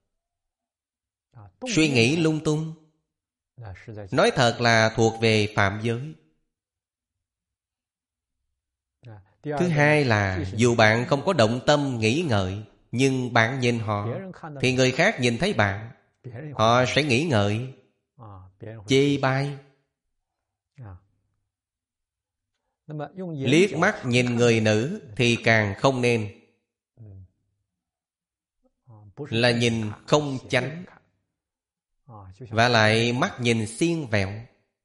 suy nghĩ lung tung. Nói thật là thuộc về phạm giới. Thứ hai là dù bạn không có động tâm nghĩ ngợi, Nhưng bạn nhìn họ thì người khác nhìn thấy bạn, họ sẽ nghĩ ngợi, chê bai. Liếc mắt nhìn người nữ thì càng không nên, là nhìn không chánh, và lại mắt nhìn xiên vẹo.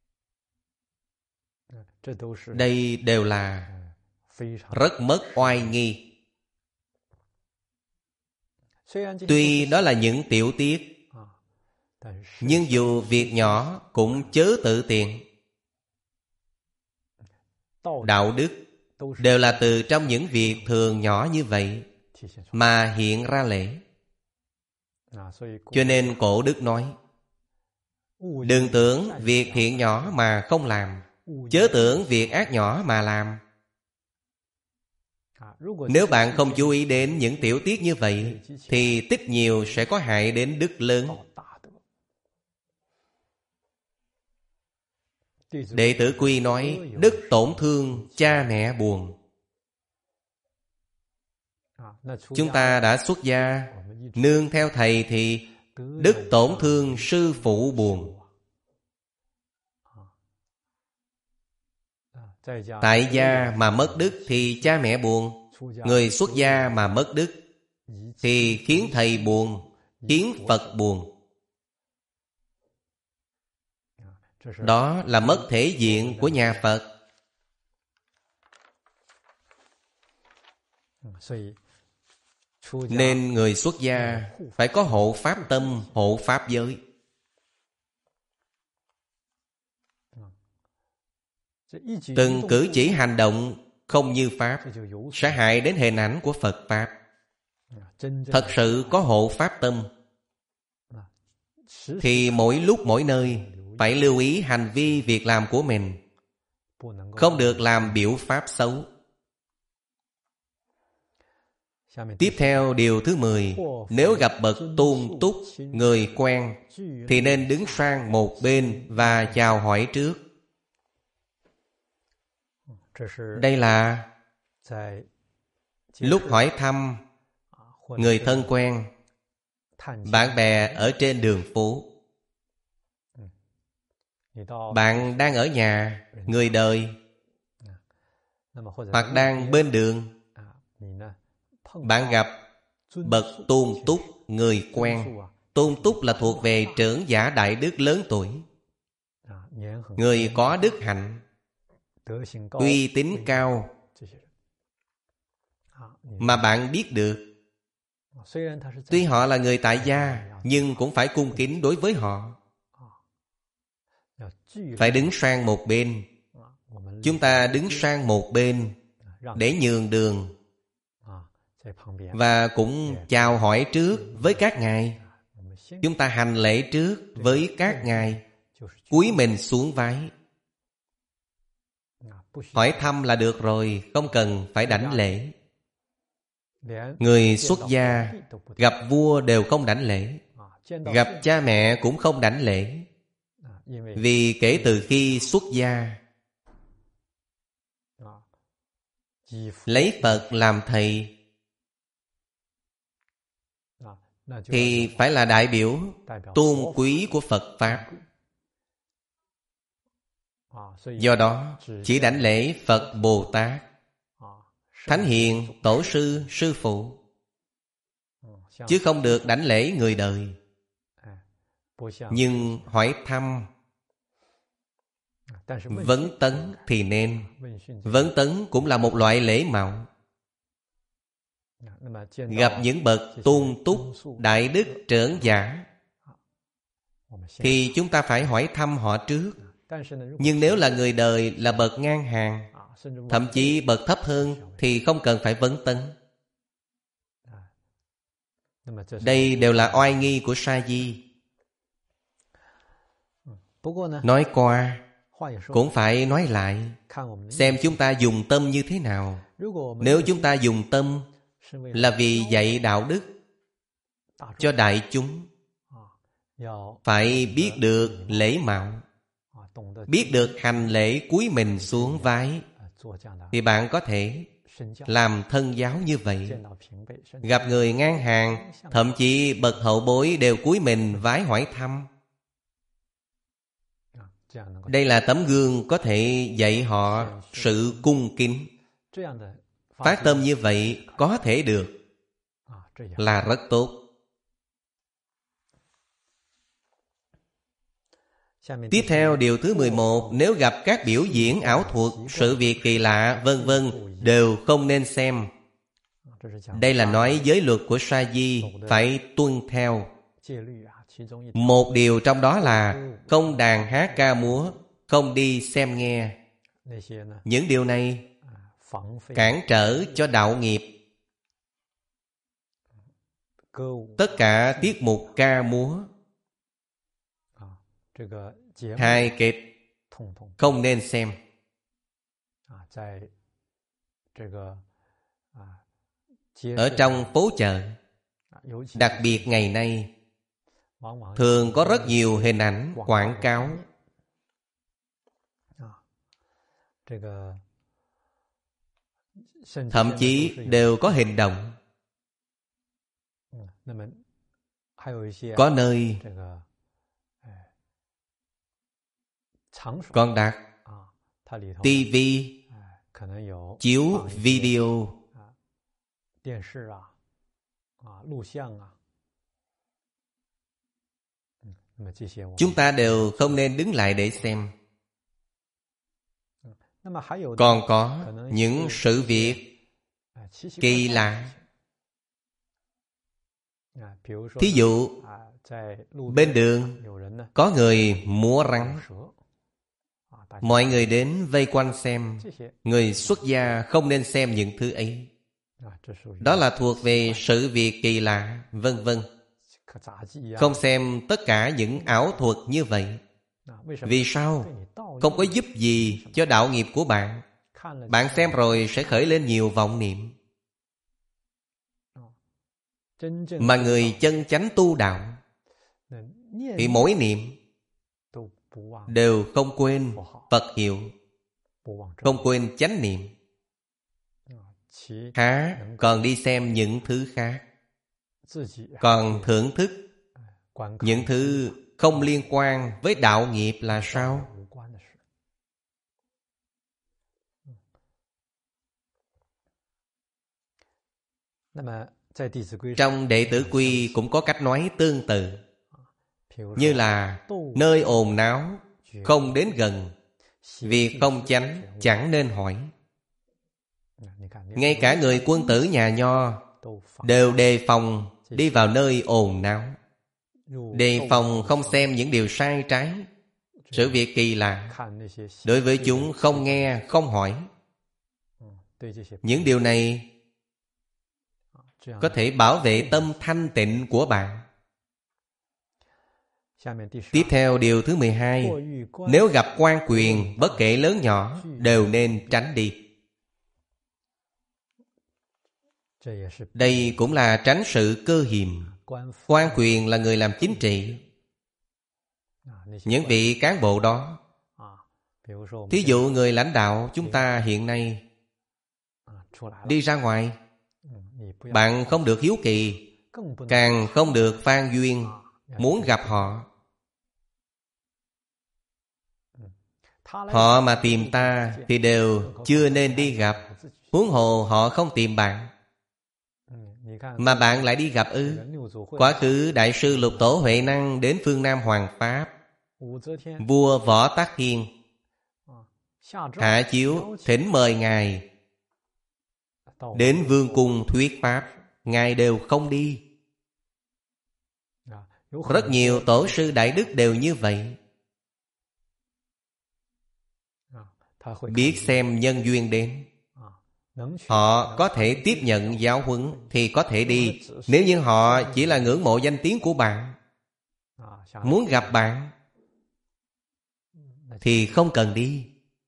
Đây đều là rất mất oai nghi. Tuy đó là những tiểu tiết, nhưng dù việc nhỏ cũng chớ tự tiện. Đạo đức đều là từ trong những việc thường nhỏ như vậy mà hiện ra lễ. Cho nên cổ đức nói, đừng tưởng việc thiện nhỏ mà không làm, chớ tưởng việc ác nhỏ mà làm. Nếu bạn không chú ý đến những tiểu tiết như vậy thì tích nhiều sẽ có hại đến đức lớn. Đệ tử Quy nói, đức tổn thương cha mẹ buồn. Chúng ta đã xuất gia, nương theo thầy thì đức tổn thương sư phụ buồn. Tại gia mà mất đức thì cha mẹ buồn. Người xuất gia mà mất đức thì khiến thầy buồn, khiến Phật buồn. Đó là mất thể diện của nhà Phật. Nên người xuất gia phải có hộ pháp tâm, hộ pháp giới. Từng cử chỉ hành động không như Pháp sẽ hại đến hình ảnh của Phật Pháp. Thật sự có hộ pháp tâm thì mỗi lúc mỗi nơi phải lưu ý hành vi việc làm của mình, không được làm biểu pháp xấu. Tiếp theo điều thứ mười, nếu gặp bậc tôn túc, người quen thì nên đứng sang một bên và chào hỏi trước. Đây là lúc hỏi thăm người thân quen, bạn bè ở trên đường phố. Bạn đang ở nhà, người đời, hoặc đang bên đường, bạn gặp bậc tôn túc, người quen. Tôn túc là thuộc về trưởng giả đại đức lớn tuổi, người có đức hạnh, uy tín cao, mà bạn biết được. Tuy họ là người tại gia, nhưng cũng phải cung kính đối với họ, phải đứng sang một bên. Chúng ta đứng sang một bên để nhường đường, và cũng chào hỏi trước với các ngài. Chúng ta hành lễ trước với các ngài, cúi mình xuống vái. Hỏi thăm là được rồi, không cần phải đảnh lễ. Người xuất gia gặp vua đều không đảnh lễ, gặp cha mẹ cũng không đảnh lễ. Vì kể từ khi xuất gia, lấy Phật làm thầy thì phải là đại biểu tôn quý của Phật Pháp. Do đó chỉ đảnh lễ Phật Bồ Tát, Thánh Hiền, Tổ sư, Sư phụ, chứ không được đảnh lễ người đời. Nhưng hỏi thăm, vấn tấn thì nên. Vấn tấn cũng là một loại lễ mạo. Gặp những bậc tôn túc, đại đức, trưởng giả thì chúng ta phải hỏi thăm họ trước. Nhưng nếu là người đời, là bậc ngang hàng, thậm chí bậc thấp hơn, thì không cần phải vấn tấn. Đây đều là oai nghi của sa di. Nói qua cũng phải nói lại, xem chúng ta dùng tâm như thế nào. Nếu chúng ta dùng tâm là vì dạy đạo đức cho đại chúng, phải biết được lễ mạo, biết được hành lễ cúi mình xuống vái, thì bạn có thể làm thân giáo như vậy. Gặp người ngang hàng, thậm chí bậc hậu bối đều cúi mình vái hỏi thăm. Đây là tấm gương có thể dạy họ sự cung kính. Phát tâm như vậy có thể được, là rất tốt. Tiếp theo điều thứ mười một, nếu gặp các biểu diễn ảo thuật, sự việc kỳ lạ, vân vân đều không nên xem. Đây là nói giới luật của sa di phải tuân theo. Một điều trong đó là không đàn hát ca múa, không đi xem nghe. Những điều này cản trở cho đạo nghiệp. Tất cả tiết mục ca múa, hài kịch không nên xem. Ở trong phố chợ, đặc biệt ngày nay, thường có rất nhiều hình ảnh quảng cáo. Thậm chí đều có hình động. Có nơi còn đặt tivi chiếu video. Chúng ta đều không nên đứng lại để xem. Còn có những sự việc kỳ lạ. Thí dụ, bên đường có người múa rắn. Mọi người đến vây quanh xem. Người xuất gia không nên xem những thứ ấy. Đó là thuộc về sự việc kỳ lạ, vân vân. Không xem tất cả những ảo thuật như vậy. Vì sao? Không có giúp gì cho đạo nghiệp của bạn. Bạn xem rồi sẽ khởi lên nhiều vọng niệm. Mà người chân chánh tu đạo thì mỗi niệm đều không quên Phật hiệu, không quên chánh niệm. Há còn đi xem những thứ khác, còn thưởng thức những thứ không liên quan với đạo nghiệp là sao? Trong Đệ Tử Quy cũng có cách nói tương tự. Như là nơi ồn náo không đến gần, việc không chánh chẳng nên hỏi. Ngay cả người quân tử nhà Nho đều đề phòng đi vào nơi ồn náo, đề phòng không xem những điều sai trái, sự việc kỳ lạ. Đối với chúng không nghe, không hỏi. Những điều này có thể bảo vệ tâm thanh tịnh của bạn. Tiếp theo điều thứ mười hai, nếu gặp quan quyền bất kể lớn nhỏ đều nên tránh đi. Đây cũng là tránh sự cơ hiềm. Quan quyền là người làm chính trị. Những vị cán bộ đó, thí dụ người lãnh đạo chúng ta hiện nay đi ra ngoài, bạn không được hiếu kỳ, càng không được phan duyên muốn gặp họ. Họ mà tìm ta thì đều chưa nên đi gặp, huống hồ họ không tìm bạn. Mà bạn lại đi gặp ư? Quá khứ Đại sư Lục Tổ Huệ Năng đến phương Nam Hoàng Pháp, vua Võ Tắc Thiên hạ chiếu thỉnh mời Ngài đến vương cung thuyết Pháp, Ngài đều không đi. Rất nhiều tổ sư đại đức đều như vậy. Biết xem nhân duyên đến, họ có thể tiếp nhận giáo huấn thì có thể đi. Nếu như họ chỉ là ngưỡng mộ danh tiếng của bạn, muốn gặp bạn thì không cần đi.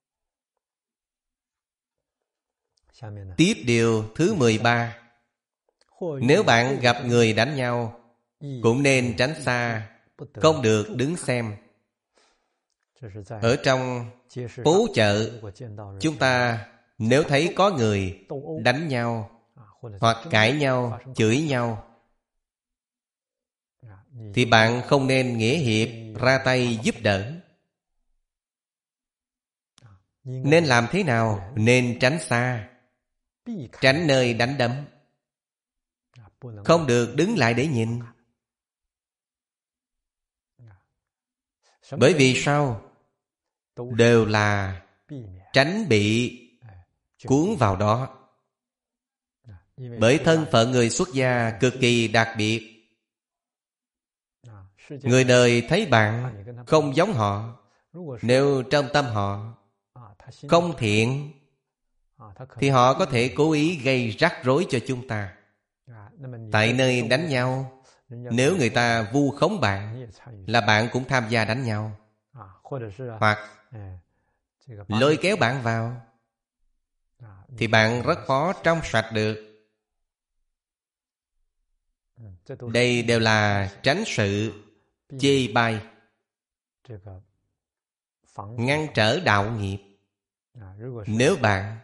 Tiếp điều thứ mười ba, nếu bạn gặp người đánh nhau cũng nên tránh xa, không được đứng xem. Ở trong phố chợ chúng ta nếu thấy có người đánh nhau hoặc cãi nhau, chửi nhau, thì bạn không nên nghĩa hiệp ra tay giúp đỡ. Nên làm thế nào? Nên tránh xa, tránh nơi đánh đấm. Không được đứng lại để nhìn. Bởi vì sao? Đều là tránh bị cuốn vào đó. Bởi thân phận người xuất gia cực kỳ đặc biệt. Người đời thấy bạn không giống họ, nếu trong tâm họ không thiện, thì họ có thể cố ý gây rắc rối cho chúng ta. Tại nơi đánh nhau, nếu người ta vu khống bạn, là bạn cũng tham gia đánh nhau, hoặc lôi kéo bạn vào, thì bạn rất khó trong sạch được. Đây đều là tránh sự chê bai, ngăn trở đạo nghiệp. Nếu bạn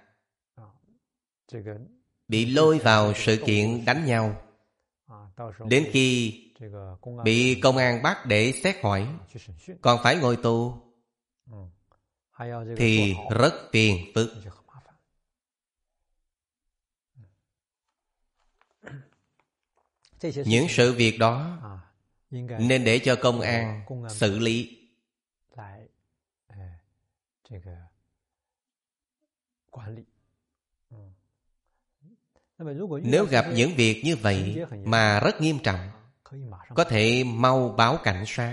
bị lôi vào sự kiện đánh nhau, đến khi bị công an bắt để xét hỏi, còn phải ngồi tù, thì rất phiền phức. Những sự việc đó nên để cho công an xử lý. Nếu gặp những việc như vậy mà rất nghiêm trọng, có thể mau báo cảnh sát,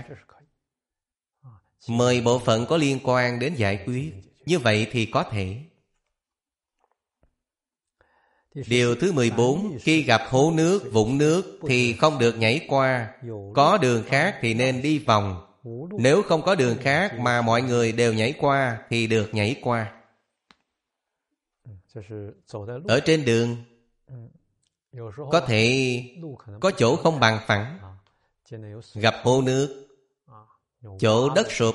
mời bộ phận có liên quan đến giải quyết. Như vậy thì có thể. Điều thứ mười bốn, khi gặp hố nước, vũng nước thì không được nhảy qua. Có đường khác thì nên đi vòng. Nếu không có đường khác mà mọi người đều nhảy qua thì được nhảy qua. Ở trên đường, có thể có chỗ không bằng phẳng, gặp hố nước, chỗ đất sụp,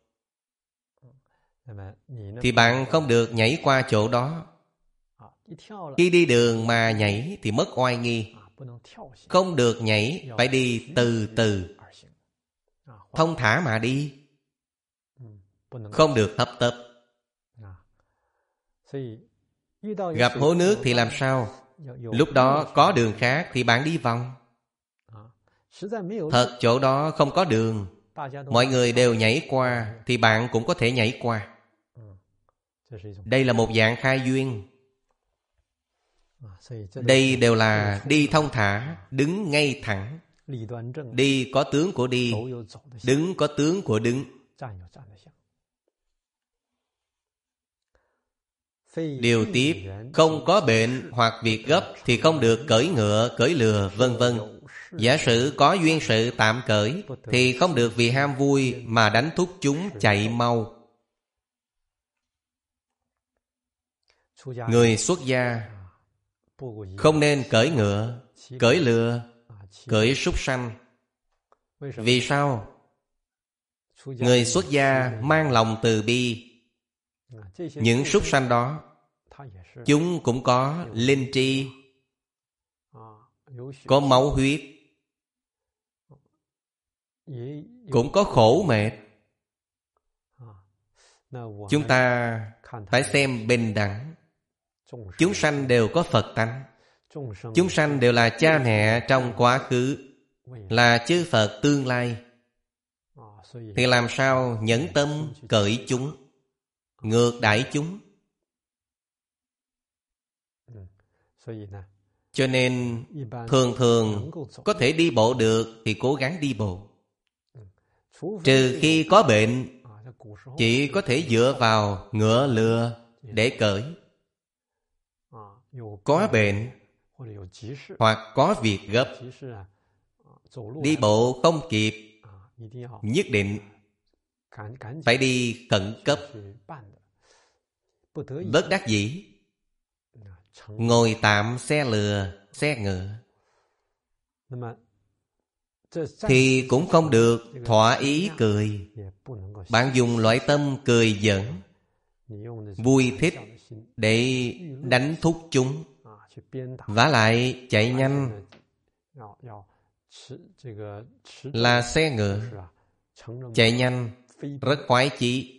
thì bạn không được nhảy qua chỗ đó. Khi đi đường mà nhảy thì mất oai nghi. Không được nhảy, phải đi từ từ, thông thả mà đi, không được hấp tấp. Gặp hố nước thì làm sao? Lúc đó có đường khác thì bạn đi vòng. Thật chỗ đó không có đường, mọi người đều nhảy qua, thì bạn cũng có thể nhảy qua. Đây là một dạng khai duyên. Đây đều là đi thông thả, đứng ngay thẳng. Đi có tướng của đi, đứng có tướng của đứng. Điều tiếp, không có bệnh hoặc việc gấp thì không được cưỡi ngựa, cưỡi lừa, vân vân. Giả sử có duyên sự tạm cưỡi thì không được vì ham vui mà đánh thúc chúng chạy mau. Người xuất gia không nên cưỡi ngựa, cưỡi lừa, cưỡi súc sanh. Vì sao? Người xuất gia mang lòng từ bi. Những súc sanh đó, chúng cũng có linh tri, có máu huyết, cũng có khổ mệt. Chúng ta phải xem bình đẳng. Chúng sanh đều có Phật tánh. Chúng sanh đều là cha mẹ trong quá khứ, là chư Phật tương lai. Thì làm sao nhẫn tâm cởi chúng, ngược đãi chúng? Cho nên thường thường có thể đi bộ được thì cố gắng đi bộ. Trừ khi có bệnh, chỉ có thể dựa vào ngựa lừa để cởi. Có bệnh hoặc có việc gấp, đi bộ không kịp, nhất định phải đi khẩn cấp. Bất đắc dĩ, ngồi tạm xe lừa, xe ngựa, thì cũng không được thỏa ý cười. Bạn dùng loại tâm cười giỡn, vui thích để đánh thúc chúng. Vả lại chạy nhanh là xe ngựa. Chạy nhanh rất khoái chí.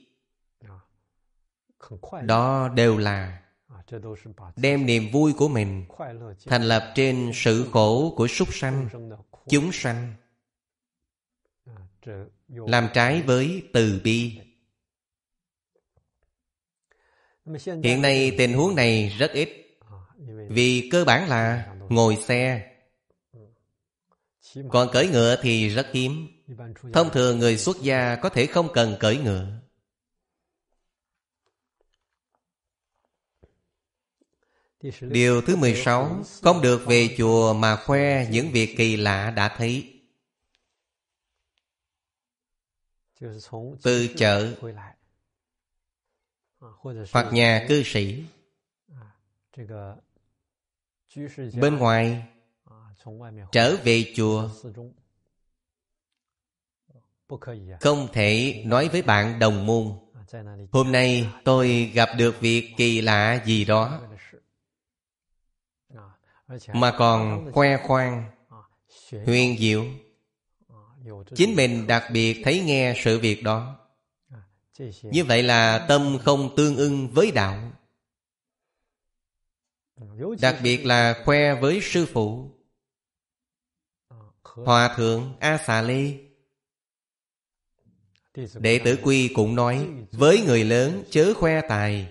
Đó đều là đem niềm vui của mình thành lập trên sự khổ của súc sanh, chúng sanh, làm trái với từ bi. Hiện nay tình huống này rất ít, vì cơ bản là ngồi xe. Còn cưỡi ngựa thì rất hiếm. Thông thường người xuất gia có thể không cần cưỡi ngựa. Điều thứ mười sáu, không được về chùa mà khoe những việc kỳ lạ đã thấy. Từ chợ hoặc nhà cư sĩ bên ngoài trở về chùa, không thể nói với bạn đồng môn: hôm nay tôi gặp được việc kỳ lạ gì đó, mà còn khoe khoang huyền diệu. Chính mình đặc biệt thấy nghe sự việc đó. Như vậy là tâm không tương ưng với đạo. Đặc biệt là khoe với sư phụ. Hòa thượng A Xà Lê, Đệ tử Quy cũng nói: với người lớn chớ khoe tài.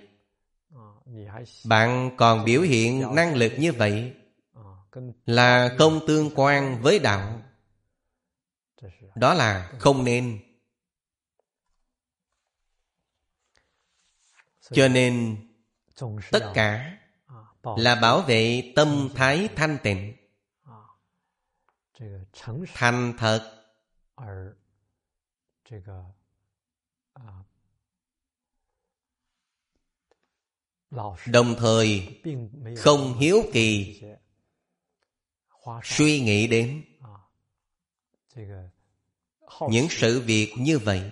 Bạn còn biểu hiện năng lực như vậy là không tương quan với đạo. Đó là không nên. Cho nên tất cả là bảo vệ tâm thái thanh tịnh, thành thật, đồng thời không hiếu kỳ suy nghĩ đến những sự việc như vậy.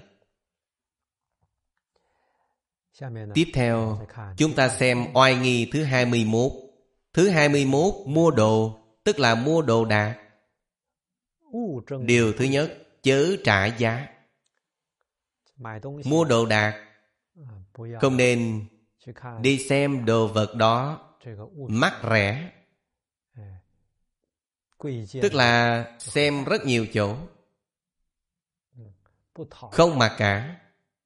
Tiếp theo, chúng ta xem oai nghi thứ hai mươi mốt. Thứ hai mươi mốt, mua đồ, tức là mua đồ đạc. Điều thứ nhất, chớ trả giá. Mua đồ đạc, không nên đi xem đồ vật đó mắc rẻ, tức là xem rất nhiều chỗ, không mặc cả.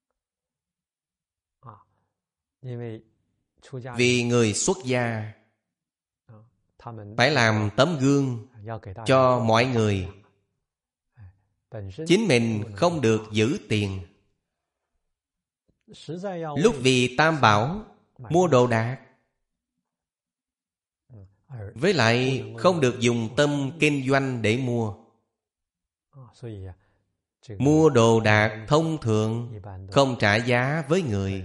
Vì người xuất gia phải làm tấm gương cho mọi người. Chính mình không được giữ tiền. Lúc vì tam bảo mua đồ đạc, với lại không được dùng tâm kinh doanh để mua. Mua đồ đạc thông thường không trả giá với người,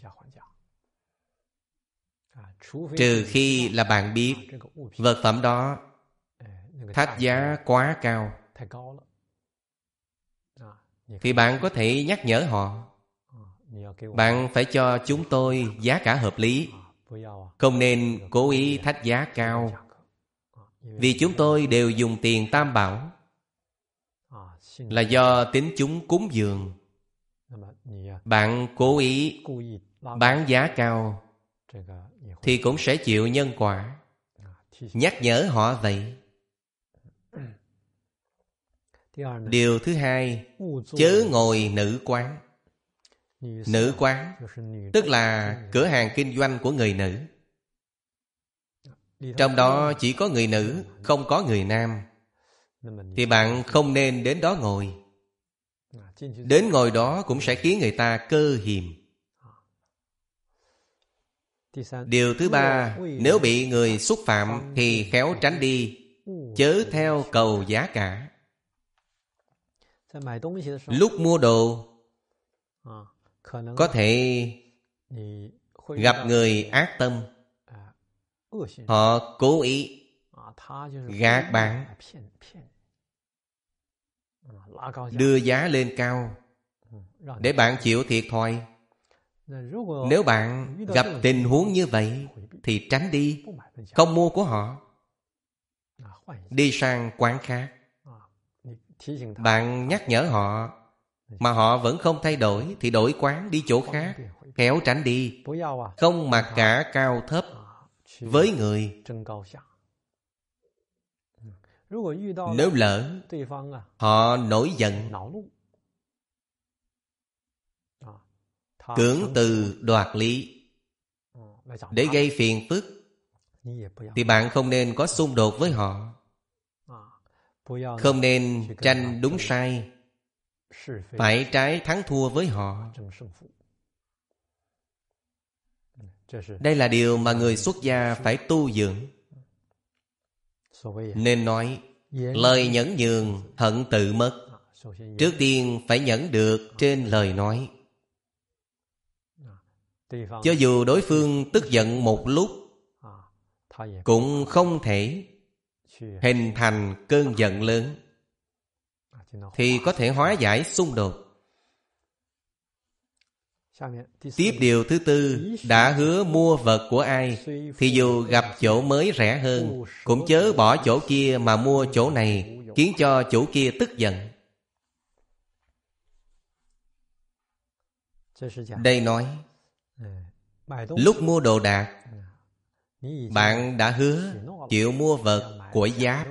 trừ khi là bạn biết vật phẩm đó thách giá quá cao, thì bạn có thể nhắc nhở họ: bạn phải cho chúng tôi giá cả hợp lý, không nên cố ý thách giá cao, vì chúng tôi đều dùng tiền tam bảo, là do tín chúng cúng dường. Bạn cố ý bán giá cao thì cũng sẽ chịu nhân quả. Nhắc nhở họ vậy. Điều thứ hai, chớ ngồi nữ quán. Nữ quán tức là cửa hàng kinh doanh của người nữ. Trong đó chỉ có người nữ, không có người nam, thì bạn không nên đến đó ngồi. Đến ngồi đó cũng sẽ khiến người ta cơ hiềm. Điều thứ ba, nếu bị người xúc phạm thì khéo tránh đi, chớ theo cầu giá cả. Lúc mua đồ có thể gặp người ác tâm, họ cố ý gạt bạn, đưa giá lên cao để bạn chịu thiệt thòi. Nếu bạn gặp tình huống như vậy thì tránh đi, không mua của họ, đi sang quán khác. Bạn nhắc nhở họ mà họ vẫn không thay đổi thì đổi quán đi chỗ khác, khéo tránh đi. Không mặc cả cao thấp với người. Nếu lỡ họ nổi giận, cưỡng từ đoạt lý để gây phiền phức, thì bạn không nên có xung đột với họ. Không nên tranh đúng sai, phải trái thắng thua với họ. Đây là điều mà người xuất gia phải tu dưỡng. Nên nói lời nhẫn nhường hận tự mất. Trước tiên phải nhẫn được trên lời nói. Cho dù đối phương tức giận một lúc, cũng không thể hình thành cơn giận lớn, thì có thể hóa giải xung đột. Tiếp điều thứ tư, đã hứa mua vật của ai thì dù gặp chỗ mới rẻ hơn, cũng chớ bỏ chỗ kia mà mua chỗ này, khiến cho chủ kia tức giận. Đây nói, lúc mua đồ đạc, bạn đã hứa chịu mua vật của Giáp,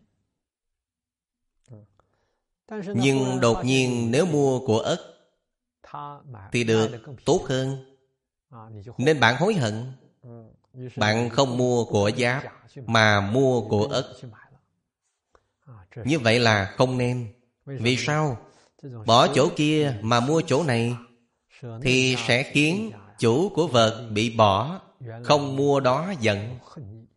nhưng đột nhiên nếu mua của Ất thì được tốt hơn, nên bạn hối hận. Bạn không mua của Giáp mà mua của Ất. Như vậy là không nên. Vì sao? Bỏ chỗ kia mà mua chỗ này thì sẽ khiến chủ của vật bị bỏ, không mua đó giận.